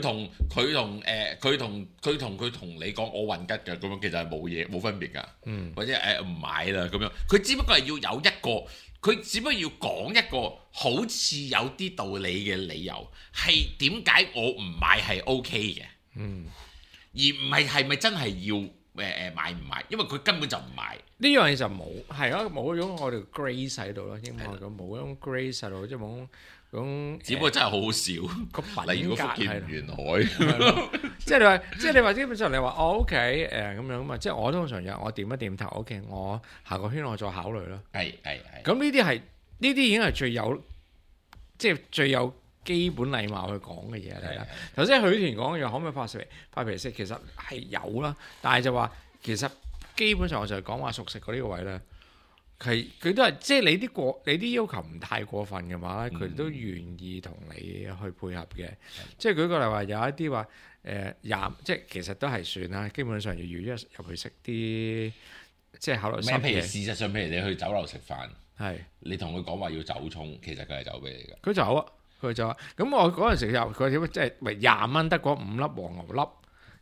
你講我運吉嘅咁樣，其實係冇分別㗎，或者唔買啦咁樣。佢只不過係要有一個，佢只不過要講一個好似有啲道理嘅理由，係點解我唔買係 OK 嘅，而唔係咪真係要買唔買？因為佢根本就唔買呢樣嘢就冇冇咗我哋 grace 喺度咯，應該講冇嗰種 grace 喺度，即係冇。咁只不過真係好好笑，例如個福建沿海，即係你話基本上你話OK 咁樣啊嘛，即係我通常我點一點頭 OK，我下個圈我再考慮咯。係。咁呢啲已經係最有基本禮貌去講嘅嘢嚟啦。頭先許田講嘅可唔可以發脾氣，其實係有啦，但係就話其實基本上我就係講話熟食嗰呢個位咧。佢都係即係你啲要求唔太過分嘅話咧，佢都願意同你去配合嘅。即係舉個例話，有一啲話即係其實都係算啦。基本上要入去食啲即係考慮新嘢。譬如事實上，譬如你去酒樓食飯，你同佢講話要走葱，其實佢係走俾你㗎。佢走啊，佢走啊。咁我嗰陣時又佢點即係20蚊得嗰5粒黃牛粒，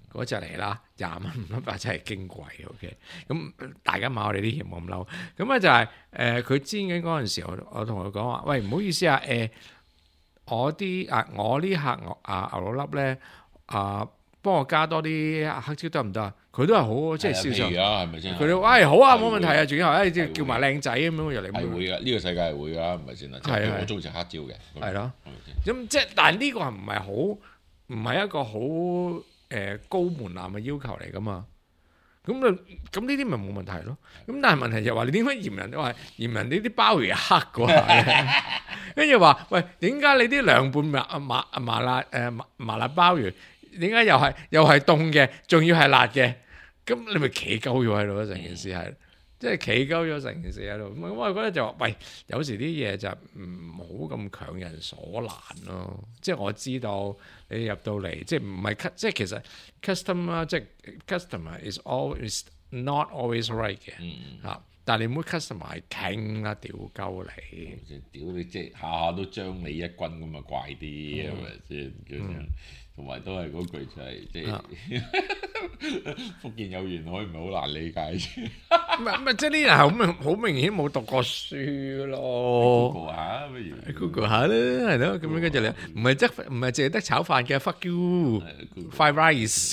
嗰隻嚟啦，20蚊5粒，真係矜貴 OK。咁大家買我哋啲嘢冇咁嬲。咁咧就係佢煎緊嗰陣時候，我同佢講話，喂，唔好意思啊，我呢客牛肉粒咧幫我加多啲黑椒得唔得啊？佢都係好即係笑笑， 係咪先？ 佢哋話好啊，冇問題啊，仲要叫埋靚仔咁樣入嚟。 係會㗎，呢個世界係會㗎，唔係先啦。係我中意食黑椒嘅。 係咯。咁即係，但係呢個係唔係一個好高門檻嘅要求嚟㗎嘛？咁呢啲咪冇問題咯。咁但係問題就係話你點解嫌人呢啲鮑魚黑嘅？跟住話喂，點解你啲涼拌麻辣鮑魚？點解又係凍嘅，仲要係辣嘅？咁你咪企鳩咗喺度咯，成件事係，即係企鳩咗成件事喺度。咁我覺得就話，喂，有時啲嘢就唔好咁強人所難咯。即係我知道你入到嚟，即係唔係即係其實 customer 即係 customer is always not always right 嘅嚇。但係你唔好 customer 係傾啦，屌鳩你， 屌你即係下下都將你一軍咁啊，怪啲係咪先？同埋都係嗰句就係即係福建有沿海唔係好難理解啫。 唔係即係呢啲人好明顯冇讀過書咯。 Google 下不如 Google 下啦，係咯，咁樣跟住你唔係淨係得炒飯嘅 fuck you fried rice。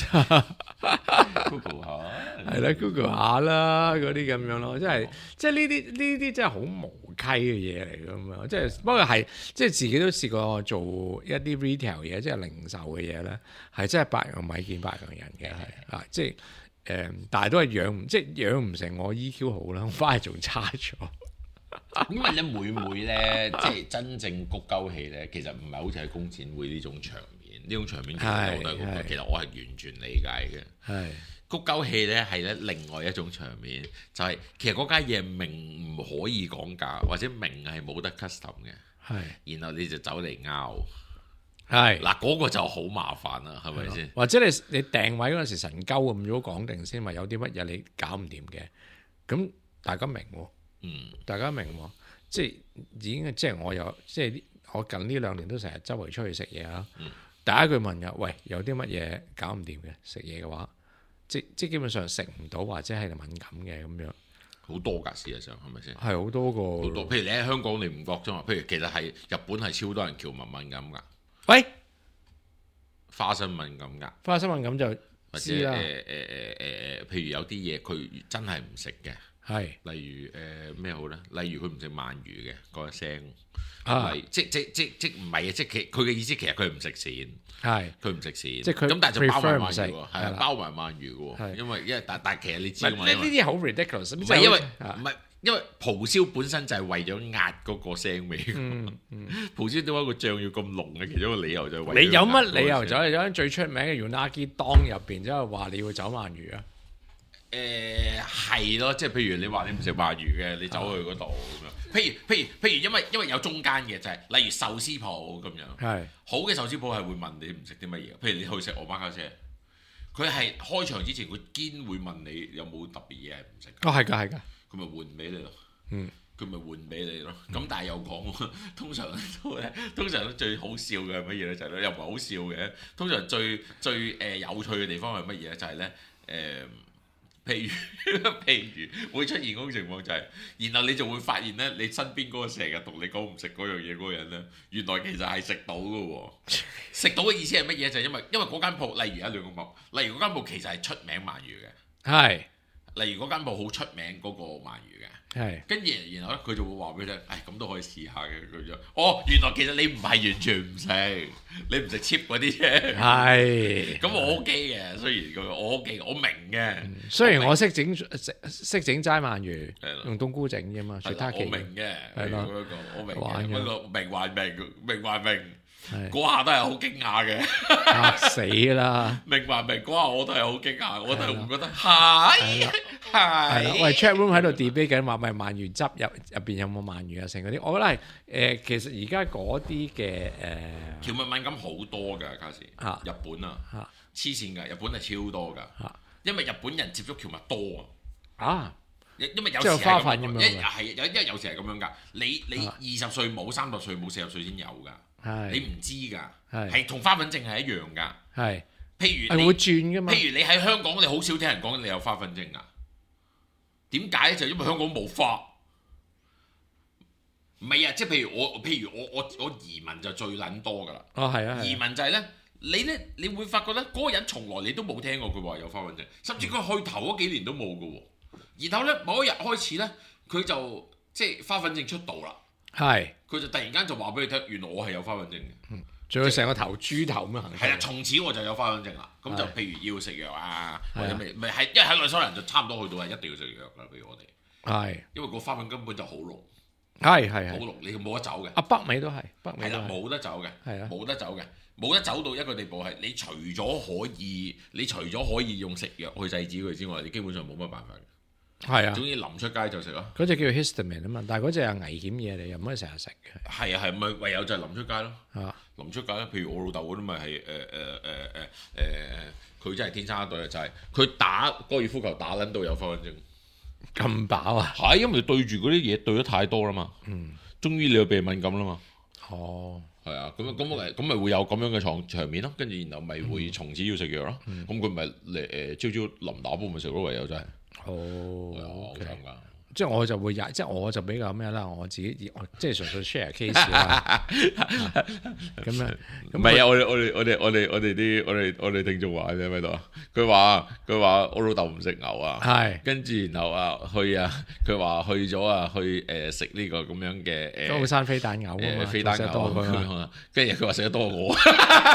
Google 下係啦 ，Google 下啦，嗰啲咁樣咯，即係呢啲真係好無稽嘅嘢嚟噶嘛，即係不過係即係自己都試過做一啲 retail 嘢，即係零售嘅嘢咧，係真係百樣米見百樣人嘅，係即係但係都係養唔成我 EQ 好啦，我反而仲差咗。 咁啊，你每咧，即係真正谷鳩氣咧，其實唔係好似喺工展會呢種場面，呢種場面其實我都係其實我係完全理解嘅。係。谷鳩氣咧係咧另外一種場面，就係、是、其實嗰間嘢明唔可以講價，或者明係冇得 custom 嘅，係，然後你就走嚟拗，係嗱嗰個就好麻煩啦，係咪先？或者你訂位嗰陣時神鳩咁，如果講定先，咪有啲乜嘢你搞唔掂嘅，咁大家明喎，大家明喎，即係已經即係我有即係我近呢2年都成日周圍出去食嘢啦，第一句問嘅，喂，有啲乜嘢搞唔掂嘅食嘢嘅話？即基本上食唔到或者係敏感嘅咁樣，好多㗎，事實上係咪先？係好多個，好多。譬如你喺香港你唔覺啫嘛？譬如其實係日本係超多人蕎麥敏感㗎。喂，花生敏感㗎。花生敏感就知啦。或者譬如有啲嘢佢真係唔食嘅，係例如咩好咧？例如佢唔食鰻魚嘅嗰一聲。即唔係啊！即佢嘅意思其實佢唔食鱔，係佢唔食鱔，即佢咁但係就包埋鰻魚喎，係包埋鰻魚嘅喎，因為但其實你知嘛？呢啲好 ridiculous，唔係因為蒲燒本身就係為咗壓嗰個腥味。蒲燒點解個醬要咁濃嘅？其中一個理由就係為你有乜理由走去咗最出名嘅 Unagi 檔入邊，之後話你要走鰻魚啊？係咯，即係譬如你話你唔食鰻魚嘅，你走去嗰度咁樣。譬如因為有中間嘅就係例如壽司鋪咁樣，係好嘅壽司鋪係會問你唔食啲乜嘢。譬如你去食奧馬卡西，佢係開場之前佢堅會問你有冇特別嘢係唔食。哦，係㗎，佢咪換俾你咯。佢咪換俾你咯。咁但係又講，通常都最好笑嘅係乜嘢咧？就係又唔係好笑嘅。通常最有趣嘅地方係乜嘢咧？就係咧譬如會出現嗰種情況就係，然後你就會發現咧，你身邊嗰個成日同你講唔食嗰樣嘢嗰個人咧，原來其實係食到嘅喎。食到嘅意思係乜嘢？就係因為嗰間鋪，例如一兩個鋪，例如嗰間鋪其實係出名鰻魚嘅，係。例如嗰間鋪好出名嗰個鰻魚嘅，係。跟住然後咧，佢就會話俾你聽，咁都可以試下嘅佢就。哦，原來其實你唔係完全唔食，你唔食 cheap 嗰啲啫。係。咁我 OK 嘅，雖然我 OK，我明嘅。雖然我識整齋鰻魚，用冬菇整啫嘛，雪他記。我明嘅，係咯，我明嘅，不過明還明。嗰下都係好驚訝嘅，嚇死啦！明話明嗰下我都係好驚訝，我都係會覺得係。喂 ，chat room 喺度 debate 緊話，咪鰻魚汁入邊有冇鰻魚啊？成嗰啲，我覺得係其實而家嗰啲嘅蕎麥敏感好多㗎，卡士日本啊，黐線㗎，日本係超多㗎，因為日本人接觸蕎麥多啊。因為有時係咁樣，因為有時係咁樣㗎。你20歲冇，30歲冇，40歲先有㗎。你唔知㗎，係同花粉症係一樣㗎。係譬如係會轉噶嘛。 譬如你喺香港，你好少聽人講你有花粉症啊。點解咧？就因為香港冇花。唔係啊，即係譬如我移民就最撚多噶啦。 哦，係啊， 移民就係咧，你會發覺咧，嗰個人從來你都冇聽過佢話有花粉症，甚至佢去頭嗰幾年都冇嘅喎。然後咧，某一日開始咧，佢就即係花粉症出道啦。 係， 佢就突然間就話俾你聽，原來我係有花粉症嘅。 仲要成個頭豬頭咁樣行。 係啊，從此我就有花粉症啦。咁就譬如要食藥啊，或者咪係，因為喺內蘇人就差唔多去到係一定要食藥啦。譬如我哋係，因為個花粉根本就好濃。係好濃，你冇得走嘅。 北美都係，北美係啦，冇得走嘅，係啊，冇得走嘅，冇得走到一個地步係，你除咗可以用食藥去制止佢之外，你基本上冇乜辦法嘅。係啊，總之臨出街就食咯。嗰隻叫 histamine 啊嘛，但係嗰隻係危險嘢嚟，又唔可以成日食嘅。係啊係，咪唯有就係臨出街咯。嚇，臨出街啦。譬如我老豆嗰啲咪係佢真係天生一對就係佢打高爾夫球打撚到有花粉症。咁飽啊！係因為對住嗰啲嘢對得太多啦嘛，終於你有鼻敏感啦嘛。哦，係啊，咁咪會有咁樣嘅場面咯，跟住然後咪會從此要食藥咯。咁佢咪朝朝臨打波咪食咯，唯有真係。哦，好慘㗎！即係我就會即係我就比較咩啦，我自己即係純粹 share case 啦。咁樣唔係啊！我哋聽眾話喺度啊？佢話我老豆唔食牛啊，係跟住然後佢話去咗啊，去食呢個咁樣嘅高山飛彈牛啊嘛，飛彈牛咁樣，跟住佢話食得多過我。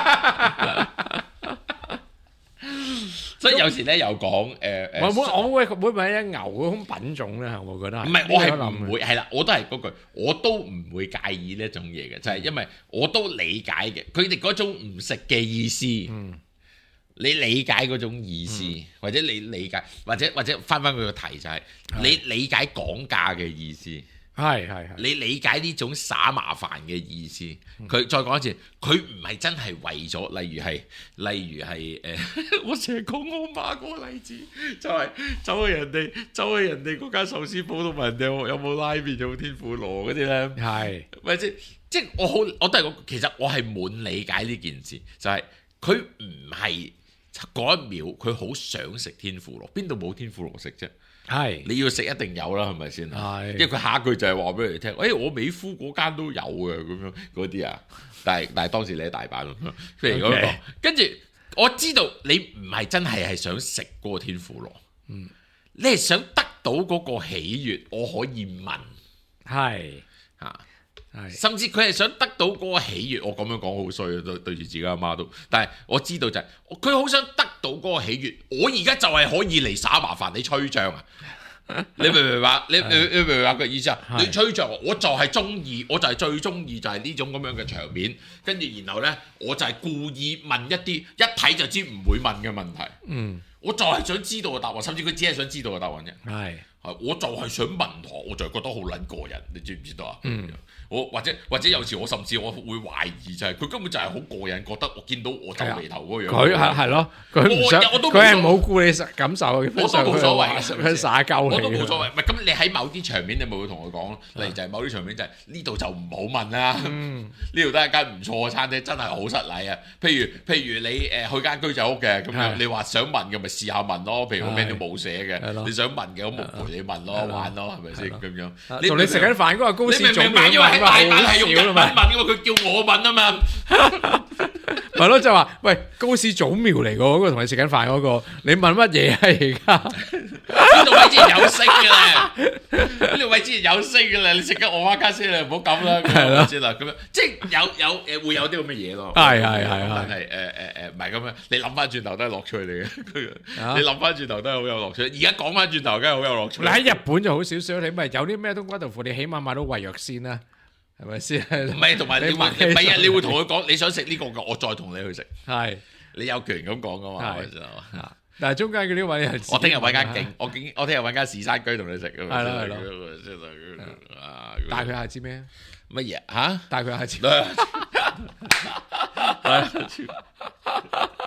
所以有時咧又講我會唔會一牛嗰種品種咧？我覺得唔係，我係唔會係啦，我都係嗰句，我都唔會介意呢一種嘢嘅，就係因為我都理解嘅，佢哋嗰種唔食嘅意思，你理解嗰種意思，或者你理解，或者翻佢個題就係你理解講價嘅意思。係你理解呢種耍麻煩嘅意思，佢再講一次，佢唔係真係為咗，例如係我成日講我媽嗰個例子，就係走去人哋嗰間壽司鋪度問人哋有冇拉麵有冇天婦羅嗰啲咧，係咪即係我都係其實我係滿理解呢件事，就係佢唔係嗰一秒佢好想食天婦羅，邊度冇天婦羅食啫？係你要食一定有啦，係咪先？係，因為佢下一句就係話俾你聽，我美孚嗰間都有嘅咁樣嗰啲啊，但係當時你喺大阪咯，譬如嗰個，跟住我知道你唔係真係想食嗰個天婦羅，你係想得到嗰個喜悅，我可以問，係嚇。甚至佢係想得到嗰個喜悅，我咁樣講好衰啊，對住自己阿媽都。但係我知道就係佢好想得到嗰個喜悅，我而家就係可以嚟耍麻煩你吹脹啊！你明唔明白？你明唔明白個意思啊？你吹脹我就係中意，我就係最中意就係呢種咁樣嘅場面。跟住然後呢，我就係故意問一啲一睇就知唔會問嘅問題。我就係想知道個答案，甚至佢只係想知道個答案啫。係，我就係想問我，我就係覺得好撚過癮，你知唔知道啊？我或者有時我甚至我會懷疑就係佢根本就係好過癮，覺得我見到我皺眉頭嗰樣。佢係咯，佢唔想，佢係冇顧你感受，我都冇所謂，佢撒鳩你。我都冇所謂，唔係咁你喺某啲場面你咪會同佢講咯。例如就係某啲場面就係呢度就唔好問啦，呢度都係間唔錯嘅餐廳，真係好失禮啊。譬如你去間居酒屋嘅咁樣，你話想問嘅咪試下問咯。譬如個 menu 冇寫嘅，你想問嘅咁我陪你問咯，玩咯，係咪先咁樣？同你食緊飯嗰個高士總理。大阪係用日文問嘅喎，佢叫我問啊嘛，咪咯就話喂高士祖苗嚟個嗰個同你食緊飯嗰個，你問乜嘢啊而家？呢度位之前有識嘅咧，呢度位之前有識嘅咧，你食緊我媽家先，你唔好咁啦，係咯，知啦，咁樣即係有會有啲咁嘅嘢咯，係，但係唔係咁樣，你諗翻轉頭都係樂趣嚟嘅，你諗翻轉頭都係好有樂趣，而家講翻轉頭梗係好有樂趣。你喺日本就好少少，你咪有啲咩冬瓜豆腐，你起碼買到胃藥先啦。係咪先？唔係，同埋你會唔係啊？你會同佢講你想食呢個嘅，我再同你去食。係，你有權咁講噶嘛？係，但係中間嗰啲位係我聽日揾間勁，我聽日揾間士山居同你食。係咯係咯。帶佢下知咩？乜嘢嚇？帶佢下知。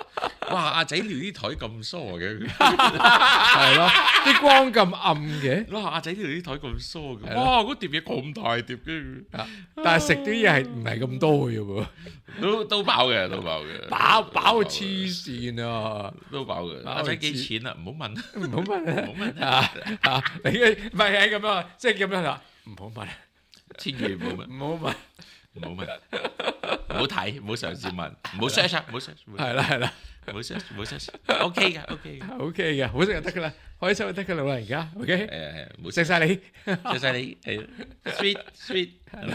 哇！阿仔撩啲台咁疏嘅， 係咯，啲光咁暗嘅。 哇！阿仔撩啲台咁疏嘅，哇！嗰碟嘢咁大碟嘅， 但係食啲嘢係唔係咁多嘅喎？ 都飽嘅，都飽嘅， 飽到黐線啊！ 都飽嘅。阿仔幾錢啊？唔好問， 唔好問啊！ 唔好問你唔係咁樣，即係咁樣啦，唔好問， 千祈唔好問， 唔好問， 唔好問，唔好睇，唔好嘗試問，唔好 search，唔好 search， 係啦， 唔好 search，唔好 search，OK 嘅 ，OK 嘅，好食就得噶啦，開心就得噶啦，而家 OK， 唔好食晒你， 食晒你，係 sweet，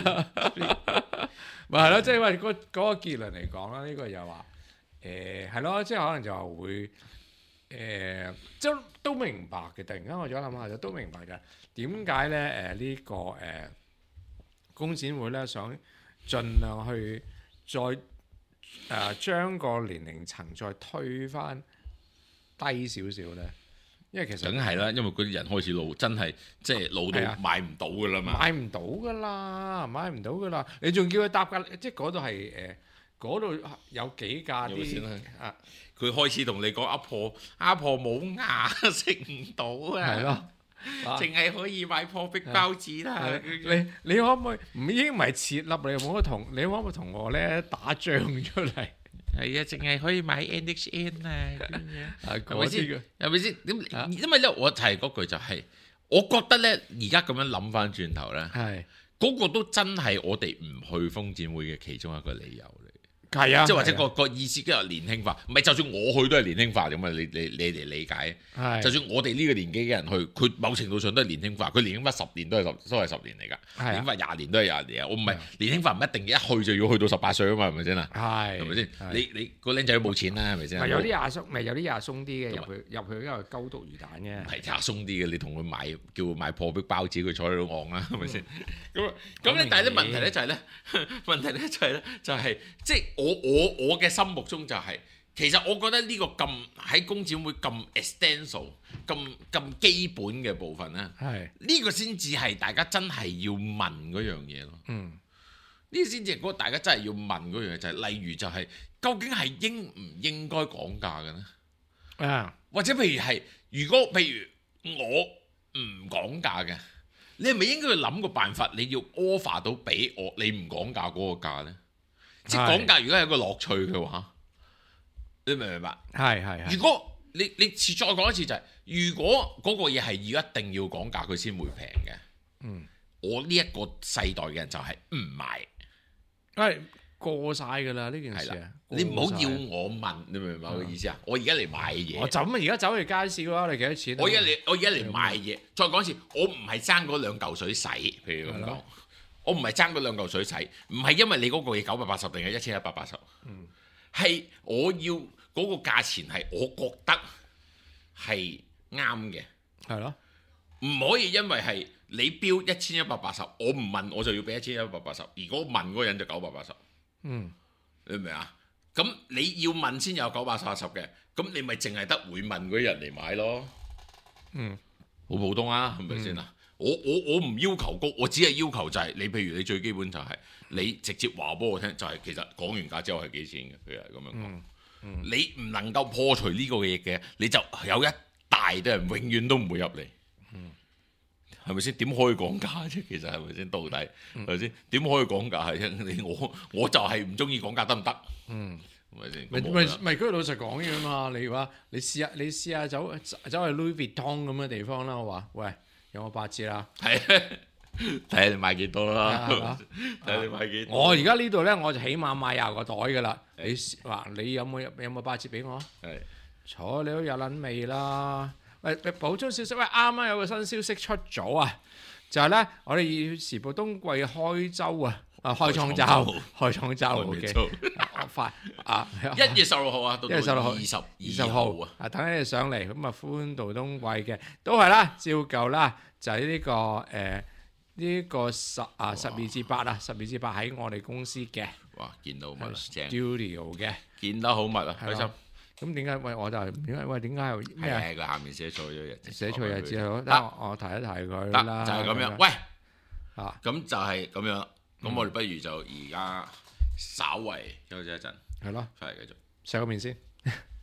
咪係咯，即係話嗰個結論嚟講啦，呢個又話係咯，即係可能就會即係都明白嘅。突然間我再諗下就都明白嘅，點解咧呢個工展會咧想盡量去再將個年齡層再推返低少少咧？因為其實梗係啦，因為嗰啲人開始老，真係即係老到買唔到噶啦嘛， 買唔到噶啦，買唔到噶啦，你仲叫佢搭架，即係嗰度係嗰度有幾架啲啊？ 佢開始同你講阿婆冇牙食唔到啊， 係咯， 淨係可以買破壁包子啦。 你可唔可以已經唔係設立，你可唔可以同我咧打仗出嚟？ 係啊，淨係可以買 NXN 啊咁樣，係咪先？係咪先？點？因為咧，我提嗰句就係，我覺得咧，而家咁樣諗翻轉頭咧， 係嗰個都真係我哋唔去風展會嘅其中一個理由嚟。 係啊， 即係或者個意思，即係年輕化，唔係就算我去都係年輕化咁啊！你哋理解？ 係， 就算我哋呢個年紀嘅人去，佢某程度上都係年輕化。佢年輕化10年都係10年嚟㗎，年輕化20年都係20年啊！我唔係年輕化唔一定一去就要去到18歲啊嘛，係咪先啊？係咪先？你個僆仔都冇錢啦，係咪先？ 有啲廿鬆，咪有啲廿鬆啲嘅入去，因為鳩篤魚蛋嘅。 係廿鬆啲嘅，你同佢買叫佢買破壁包子，佢坐喺度昂啦，係咪先？咁咧，但係啲問題咧就係咧，就係即係我嘅心目中就係，其實我覺得呢個咁喺工展會咁 essential 咁基本嘅部分咧，呢個先至係大家真係要問嗰樣嘢咯。呢個先至係大家真係要問嗰樣嘢，就係例如就係究竟係應唔應該講價嘅咧？或者譬如我唔講價嘅，你係咪應該要諗個辦法？你要 offer 到俾我，你唔講價嗰個價咧？即係講價，如果係一個樂趣嘅話，你明唔明白？係。如果你再講一次就係，如果嗰個嘢係要一定要講價佢先會平嘅，我呢一個世代嘅人就係唔買，過晒㗎啦呢件事啊！你唔好要我問，你明唔明白我嘅意思啊？我而家嚟買嘢， 我而家走去街市嘅話，你幾多錢？ 我而家嚟買嘢，再講一次，我唔係爭嗰2嚿水洗，譬如咁講。我唔係爭嗰2嚿水洗，唔係因為你嗰個嘢980定係1180，係我要嗰個價錢係我覺得係啱嘅，係咯，唔可以因為係你標1180，我唔問我就要俾1180，如果問嗰個人就980，你明唔明啊？咁你要問先有980嘅，咁你咪淨係得會問嗰啲人嚟買咯，好普通啊，係咪先啊？我唔要求高，我只係要求就係你，譬如你最基本就係你直接話俾我聽，就係其實講完價之後係幾錢嘅，譬如係咁樣講。你唔能夠破除呢個嘢嘅，你就有一大堆人永遠都唔會入嚟。係咪先？點可以講價啫？其實係咪先？到底係咪先？點可以講價係我就係唔中意講價得唔得？係咪先？咪佢老實講嘢嘛？你話你試下走去 Louis Vuitton 咁嘅地方啦，我話喂。有冇8折啦？係，睇下你買幾多啦。睇下你買幾多。我而家呢度咧，我就起碼買20個袋噶啦。你話你有冇8折俾我？係，坐你都有撚味啦。喂，補充消息，喂，啱啱有個新消息出咗啊，就係咧，我哋《時報冬季開周啊，開創周嘅，快啊！1月16號啊，到1月16號20號啊，等你哋上嚟咁啊，歡度冬季嘅都係啦，照舊啦，就係呢個呢個12至8啊，12至8喺我哋公司嘅。哇，見到密 studio 嘅，見得好密啊，開心。咁點解？喂，我就係點解？喂，點解又咩啊？佢下面寫錯咗日子，寫錯日子好。得，我提一提佢啦。就係咁樣。喂，咁就係咁樣。咁我哋不如就而家稍為休息一陣，係咯，翻嚟繼續食個麵先。